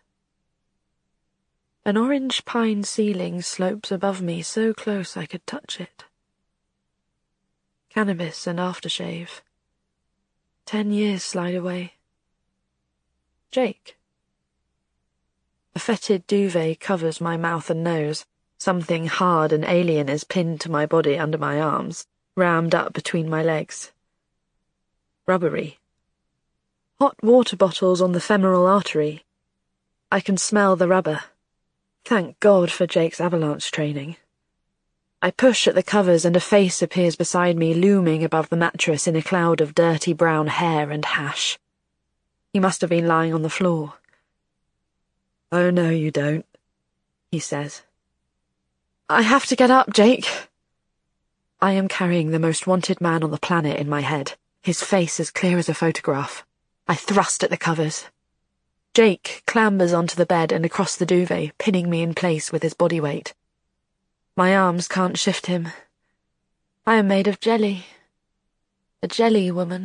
An orange pine ceiling slopes above me so close I could touch it. Cannabis and aftershave. Ten years slide away. Jake. A fetid duvet covers my mouth and nose. Something hard and alien is pinned to my body under my arms, rammed up between my legs. Rubbery. Hot water bottles on the femoral artery. I can smell the rubber. Thank God for Jake's avalanche training. I push at the covers and a face appears beside me, looming above the mattress in a cloud of dirty brown hair and hash. He must have been lying on the floor. "Oh, no, you don't," he says. "I have to get up, Jake." I am carrying the most wanted man on the planet in my head, his face as clear as a photograph. I thrust at the covers. Jake clambers onto the bed and across the duvet, pinning me in place with his body weight. My arms can't shift him. I am made of jelly. A jelly woman.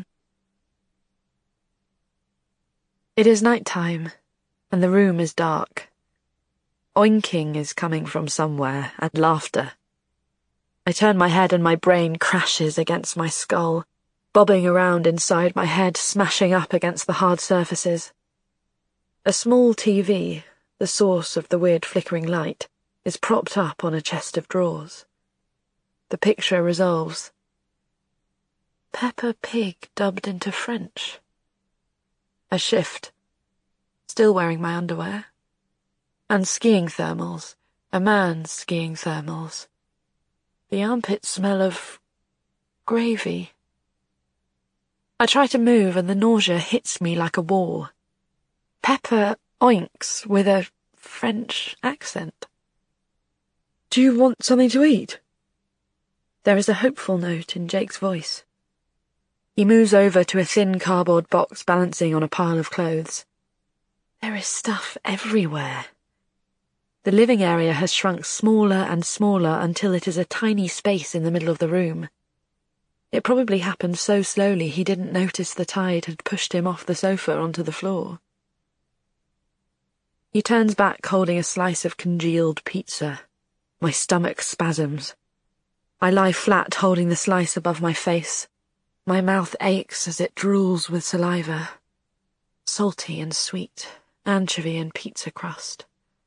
It is night time, and the room is dark. Oinking is coming from somewhere, and laughter. I turn my head and my brain crashes against my skull, bobbing around inside my head, smashing up against the hard surfaces. A small T V, the source of the weird flickering light, is propped up on a chest of drawers. The picture resolves. Peppa Pig dubbed into French. I shift, still wearing my underwear. And skiing thermals, a man's skiing thermals. The armpit smell of gravy. I try to move and the nausea hits me like a wall. Pepper oinks with a French accent. "Do you want something to eat?" There is a hopeful note in Jake's voice. He moves over to a thin cardboard box balancing on a pile of clothes. There is stuff everywhere. The living area has shrunk smaller and smaller until it is a tiny space in the middle of the room. It probably happened so slowly he didn't notice the tide had pushed him off the sofa onto the floor. He turns back holding a slice of congealed pizza. My stomach spasms. I lie flat holding the slice above my face. My mouth aches as it drools with saliva. Salty and sweet, anchovy and pizza crust.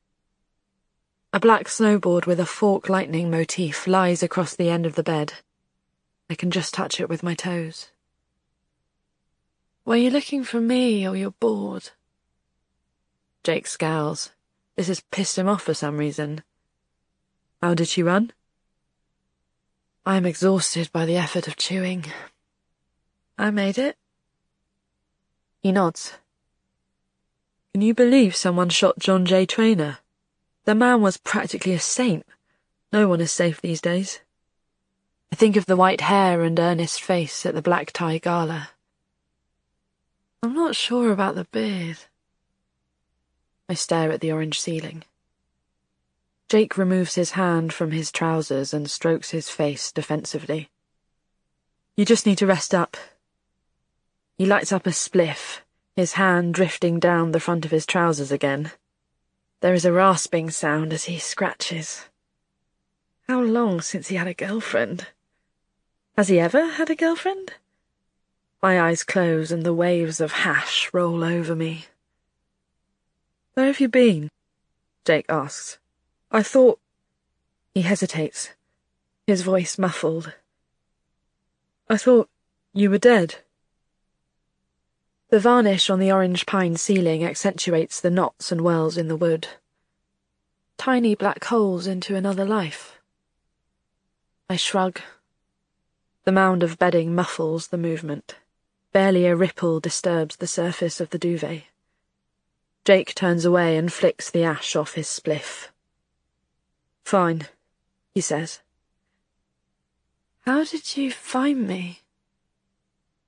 A black snowboard with a fork lightning motif lies across the end of the bed. I can just touch it with my toes. "Were you looking for me or you're bored?" Jake scowls. This has pissed him off for some reason. "How did she run?" I am exhausted by the effort of chewing. "I made it." He nods. "Can you believe someone shot John J. Traynor? The man was practically a saint. No one is safe these days." I think of the white hair and earnest face at the black tie gala. "I'm not sure about the beard." I stare at the orange ceiling. Jake removes his hand from his trousers and strokes his face defensively. "You just need to rest up." He lights up a spliff, his hand drifting down the front of his trousers again. There is a rasping sound as he scratches. How long since he had a girlfriend? Has he ever had a girlfriend? My eyes close and the waves of hash roll over me. "Where have you been?" Jake asks. "I thought—" He hesitates, his voice muffled. "I thought you were dead." The varnish on the orange pine ceiling accentuates the knots and wells in the wood. Tiny black holes into another life. I shrug. The mound of bedding muffles the movement. Barely a ripple disturbs the surface of the duvet. Jake turns away and flicks the ash off his spliff. "Fine," he says. "How did you find me?"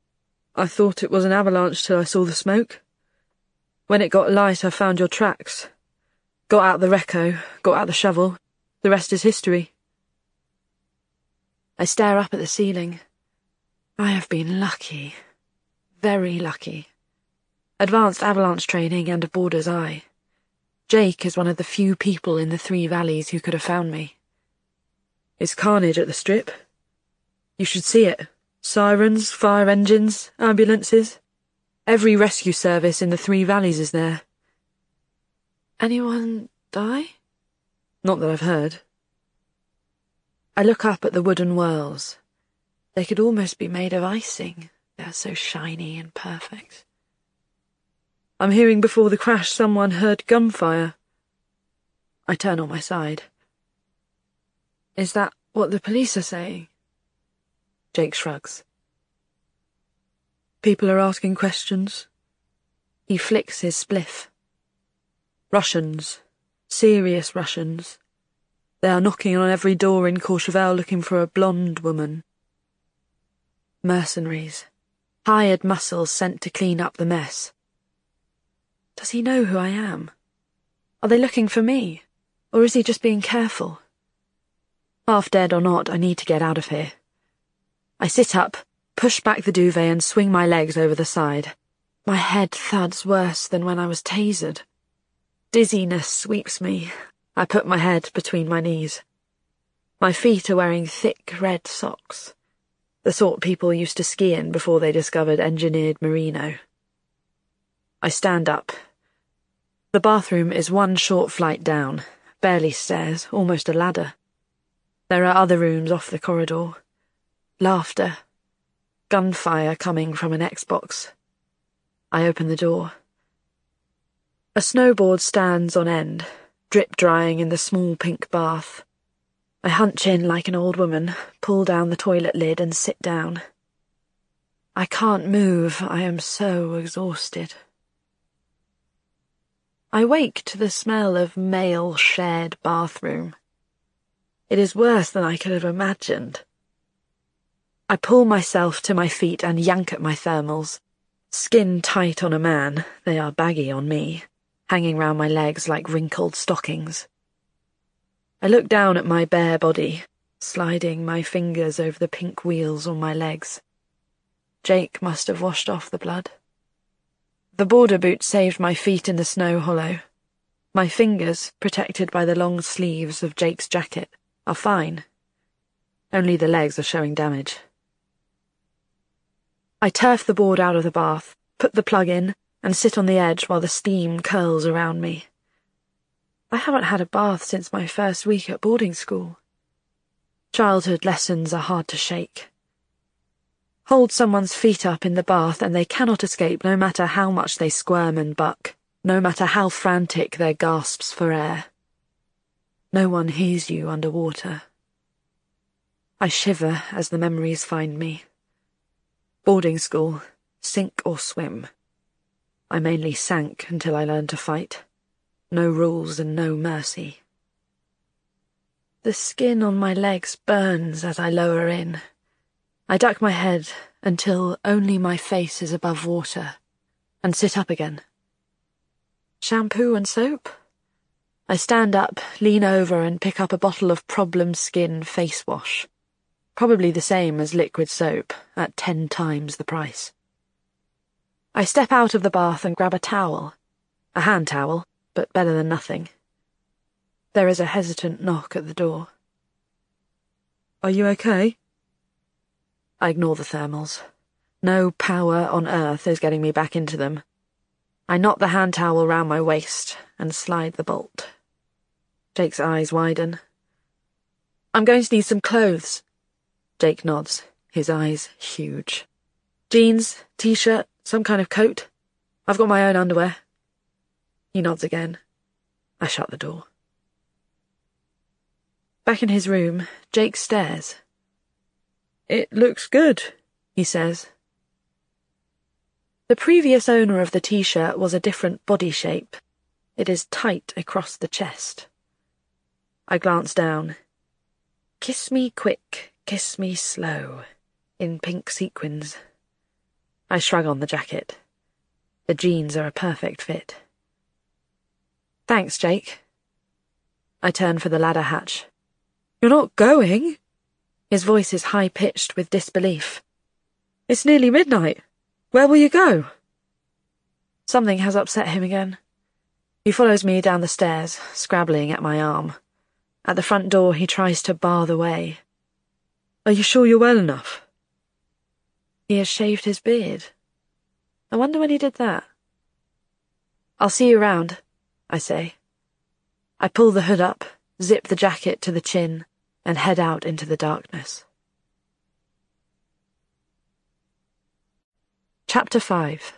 I thought it was an avalanche till I saw the smoke. When it got light, I found your tracks. Got out the Recco, got out the shovel. The rest is history. I stare up at the ceiling. I have been lucky. Very lucky. Advanced avalanche training and a boarder's eye. Jake is one of the few people in the Three Valleys who could have found me. It's carnage at the strip. You should see it. Sirens, fire engines, ambulances. Every rescue service in the Three Valleys is there. Anyone die? Not that I've heard. I look up at the wooden whirls. They could almost be made of icing. They're so shiny and perfect. I'm hearing before the crash someone heard gunfire. I turn on my side. Is that what the police are saying? Jake shrugs. People are asking questions. He flicks his spliff. Russians. Serious Russians. They are knocking on every door in Courchevel looking for a blonde woman. Mercenaries. Hired muscles sent to clean up the mess. Does he know who I am? Are they looking for me? Or is he just being careful? Half dead or not, I need to get out of here. I sit up, push back the duvet and swing my legs over the side. My head thuds worse than when I was tasered. Dizziness sweeps me. I put my head between my knees. My feet are wearing thick red socks. The sort people used to ski in before they discovered engineered merino. I stand up. The bathroom is one short flight down, barely stairs, almost a ladder. There are other rooms off the corridor. Laughter. Gunfire coming from an Xbox. I open the door. A snowboard stands on end, drip-drying in the small pink bath. I hunch in like an old woman, pull down the toilet lid and sit down. I can't move, I am so exhausted. I wake to the smell of male-shared bathroom. It is worse than I could have imagined. I pull myself to my feet and yank at my thermals. Skin tight on a man, they are baggy on me, hanging round my legs like wrinkled stockings. I look down at my bare body, sliding my fingers over the pink wheals on my legs. Jake must have washed off the blood. The border boot saved my feet in the snow hollow. My fingers, protected by the long sleeves of Jake's jacket, are fine. Only the legs are showing damage. I turf the board out of the bath, put the plug in, and sit on the edge while the steam curls around me. I haven't had a bath since my first week at boarding school. Childhood lessons are hard to shake. Hold someone's feet up in the bath and they cannot escape no matter how much they squirm and buck, no matter how frantic their gasps for air. No one hears you underwater. I shiver as the memories find me. Boarding school, sink or swim. I mainly sank until I learned to fight. No rules and no mercy. The skin on my legs burns as I lower in. I duck my head until only my face is above water, and sit up again. Shampoo and soap? I stand up, lean over and pick up a bottle of Problem Skin face wash. Probably the same as liquid soap, at ten times the price. I step out of the bath and grab a towel. A hand towel, but better than nothing. There is a hesitant knock at the door. Are you okay? I ignore the thermals. No power on earth is getting me back into them. I knot the hand towel round my waist and slide the bolt. Jake's eyes widen. I'm going to need some clothes. Jake nods, his eyes huge. Jeans, t-shirt, some kind of coat. I've got my own underwear. He nods again. I shut the door. Back in his room, Jake stares. It looks good, he says. The previous owner of the t-shirt was a different body shape. It is tight across the chest. I glance down. Kiss me quick, kiss me slow, in pink sequins. I shrug on the jacket. The jeans are a perfect fit. Thanks, Jake. I turn for the ladder hatch. You're not going? His voice is high-pitched with disbelief. It's nearly midnight. Where will you go? Something has upset him again. He follows me down the stairs, scrabbling at my arm. At the front door, he tries to bar the way. Are you sure you're well enough? He has shaved his beard. I wonder when he did that. I'll see you round, I say. I pull the hood up, zip the jacket to the chin, and head out into the darkness. Chapter five.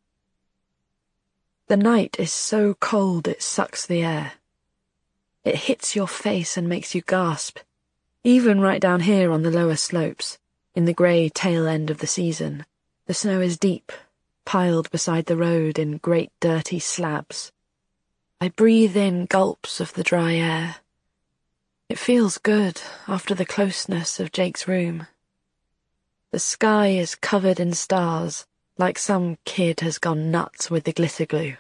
The night is so cold it sucks the air. It hits your face and makes you gasp, even right down here on the lower slopes, in the grey tail end of the season. The snow is deep, piled beside the road in great dirty slabs. I breathe in gulps of the dry air. It feels good after the closeness of Jake's room. The sky is covered in stars, like some kid has gone nuts with the glitter glue.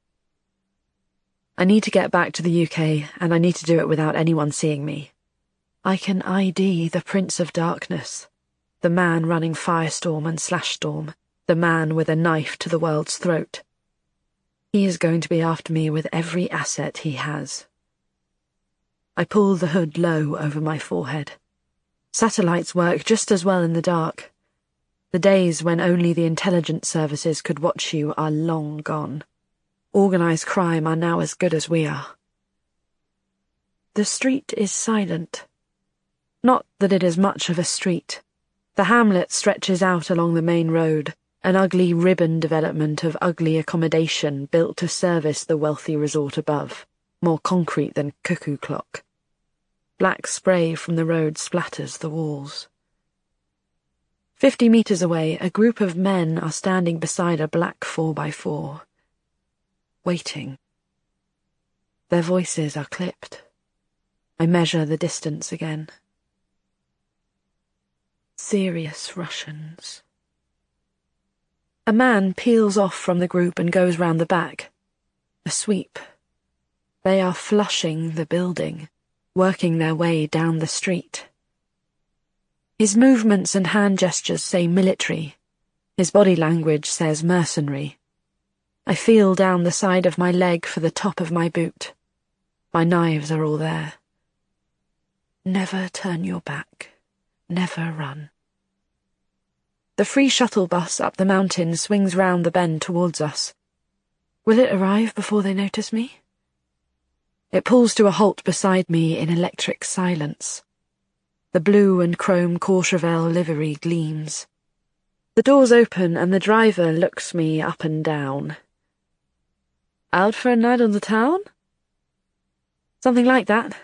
I need to get back to the U K, and I need to do it without anyone seeing me. I can I D the Prince of Darkness, the man running Firestorm and Slashstorm, the man with a knife to the world's throat. He is going to be after me with every asset he has. I pull the hood low over my forehead. Satellites work just as well in the dark. The days when only the intelligence services could watch you are long gone. Organised crime are now as good as we are. The street is silent. Not that it is much of a street. The hamlet stretches out along the main road, an ugly ribbon development of ugly accommodation built to service the wealthy resort above, more concrete than cuckoo clock. Black spray from the road splatters the walls. Fifty metres away, a group of men are standing beside a black four by four. Waiting. Their voices are clipped. I measure the distance again. Serious Russians. A man peels off from the group and goes round the back. A sweep. They are flushing the building, working their way down the street. His movements and hand gestures say military. His body language says mercenary. I feel down the side of my leg for the top of my boot. My knives are all there. Never turn your back. Never run. The free shuttle bus up the mountain swings round the bend towards us. Will it arrive before they notice me? It pulls to a halt beside me in electric silence. The blue and chrome Courchevel livery gleams. The doors open and the driver looks me up and down. Out for a night on the town? Something like that.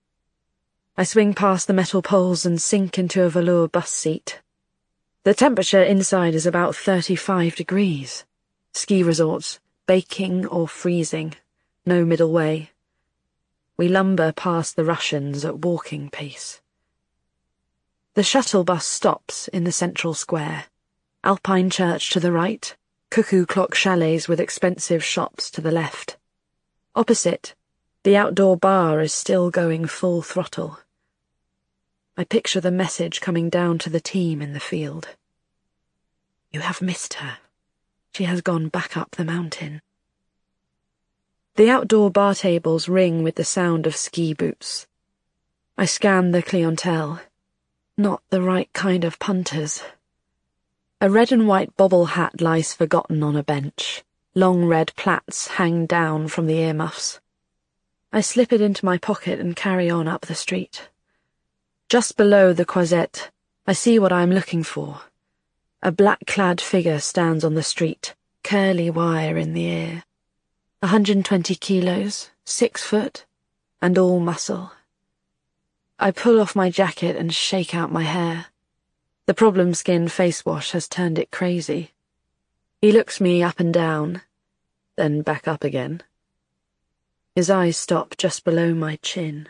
I swing past the metal poles and sink into a velour bus seat. The temperature inside is about thirty-five degrees. Ski resorts, baking or freezing. No middle way. We lumber past the Russians at walking pace. The shuttle bus stops in the central square. Alpine Church to the right, cuckoo clock chalets with expensive shops to the left. Opposite, the outdoor bar is still going full throttle. I picture the message coming down to the team in the field. You have missed her. She has gone back up the mountain. The outdoor bar tables ring with the sound of ski boots. I scan the clientele. Not the right kind of punters. A red and white bobble hat lies forgotten on a bench. Long red plaits hang down from the earmuffs. I slip it into my pocket and carry on up the street. Just below the Croisette, I see what I am looking for. A black-clad figure stands on the street, curly wire in the ear. A hundred and twenty kilos, six foot, and all muscle. I pull off my jacket and shake out my hair. The problem skin face wash has turned it crazy. He looks me up and down, then back up again. His eyes stop just below my chin.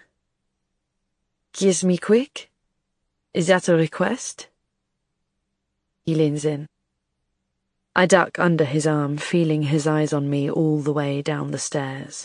Kiss me quick? Is that a request? He leans in. I duck under his arm, feeling his eyes on me all the way down the stairs.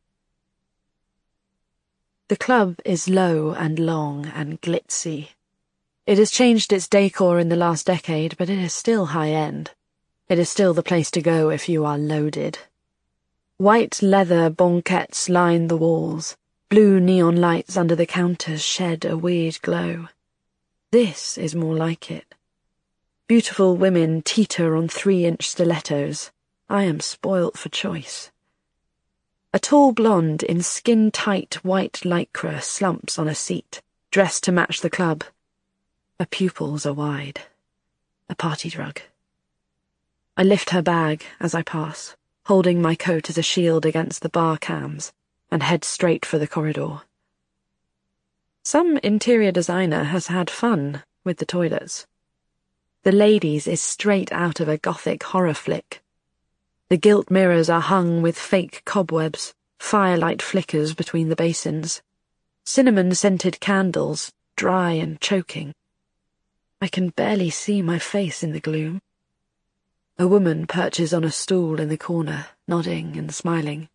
The club is low and long and glitzy. It has changed its decor in the last decade, but it is still high-end. It is still the place to go if you are loaded. White leather banquettes line the walls. Blue neon lights under the counters shed a weird glow. This is more like it. Beautiful women teeter on three-inch stilettos. I am spoilt for choice. A tall blonde in skin-tight white lycra slumps on a seat, dressed to match the club. Her pupils are wide. A party drug. I lift her bag as I pass, holding my coat as a shield against the bar cams, and head straight for the corridor. Some interior designer has had fun with the toilets. The ladies is straight out of a gothic horror flick. The gilt mirrors are hung with fake cobwebs, firelight flickers between the basins. Cinnamon-scented candles, dry and choking. I can barely see my face in the gloom. A woman perches on a stool in the corner, nodding and smiling.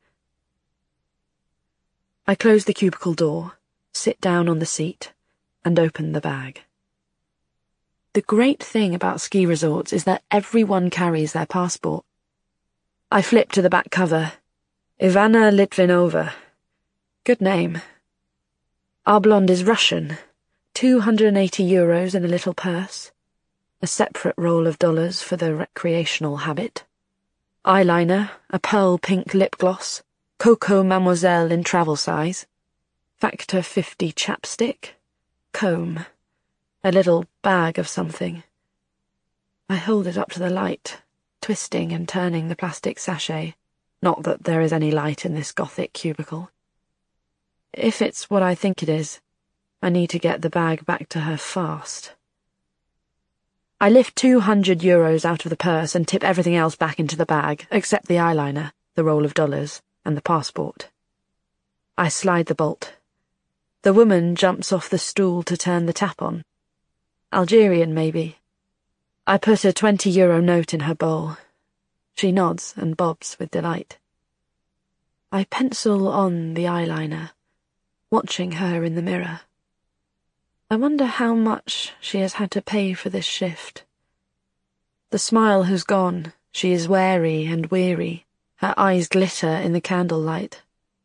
I close the cubicle door, sit down on the seat, and open the bag. The great thing about ski resorts is that everyone carries their passport. I flip to the back cover. Ivana Litvinova. Good name. Our blonde is Russian. Two hundred and eighty euros in a little purse. A separate roll of dollars for the recreational habit. Eyeliner, a pearl pink lip gloss, Coco Mademoiselle in travel size. Factor fifty chapstick. Comb. A little bag of something. I hold it up to the light, twisting and turning the plastic sachet. Not that there is any light in this gothic cubicle. If it's what I think it is, I need to get the bag back to her fast. I lift two hundred euros out of the purse and tip everything else back into the bag, except the eyeliner, the roll of dollars, and the passport. I slide the bolt. The woman jumps off the stool to turn the tap on. Algerian, maybe. I put a twenty euro note in her bowl. She nods and bobs with delight. I pencil on the eyeliner, watching her in the mirror. I wonder how much she has had to pay for this shift. The smile has gone. She is wary and weary. Her eyes glitter in the candlelight.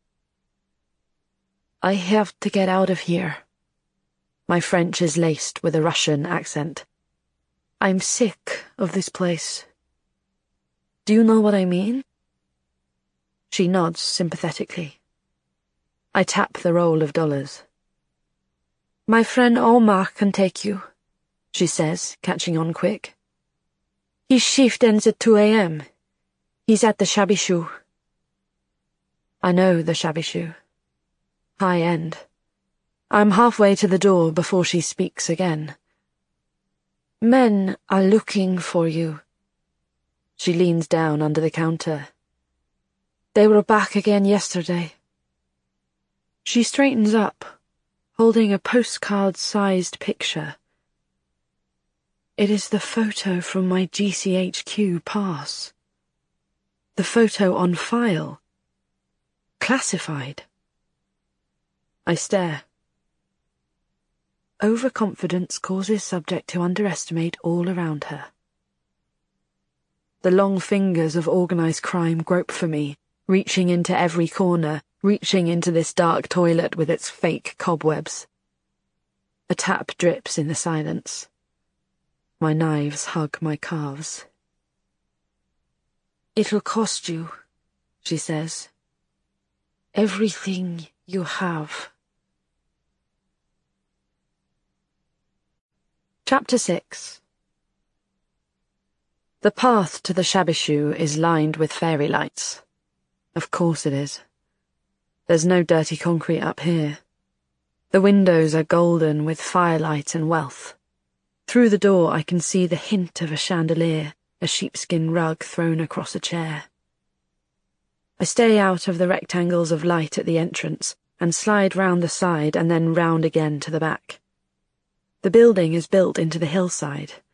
I have to get out of here. My French is laced with a Russian accent. I'm sick of this place. Do you know what I mean? She nods sympathetically. I tap the roll of dollars. My friend Omar can take you, she says, catching on quick. His shift ends at two a m He's at the Shabby Shoe. I know the Shabby Shoe. High end. I'm halfway to the door before she speaks again. Men are looking for you. She leans down under the counter. They were back again yesterday. She straightens up, holding a postcard-sized picture. It is the photo from my G C H Q pass. The photo on file. Classified. I stare. Overconfidence causes subject to underestimate all around her. The long fingers of organized crime grope for me, reaching into every corner, reaching into this dark toilet with its fake cobwebs. A tap drips in the silence. My knives hug my calves. It'll cost you, she says. Everything you have. Chapter six. The path to the Shabby Shoe is lined with fairy lights. Of course it is. There's no dirty concrete up here. The windows are golden with firelight and wealth. Through the door I can see the hint of a chandelier, a sheepskin rug thrown across a chair. I stay out of the rectangles of light at the entrance and slide round the side and then round again to the back. The building is built into the hillside,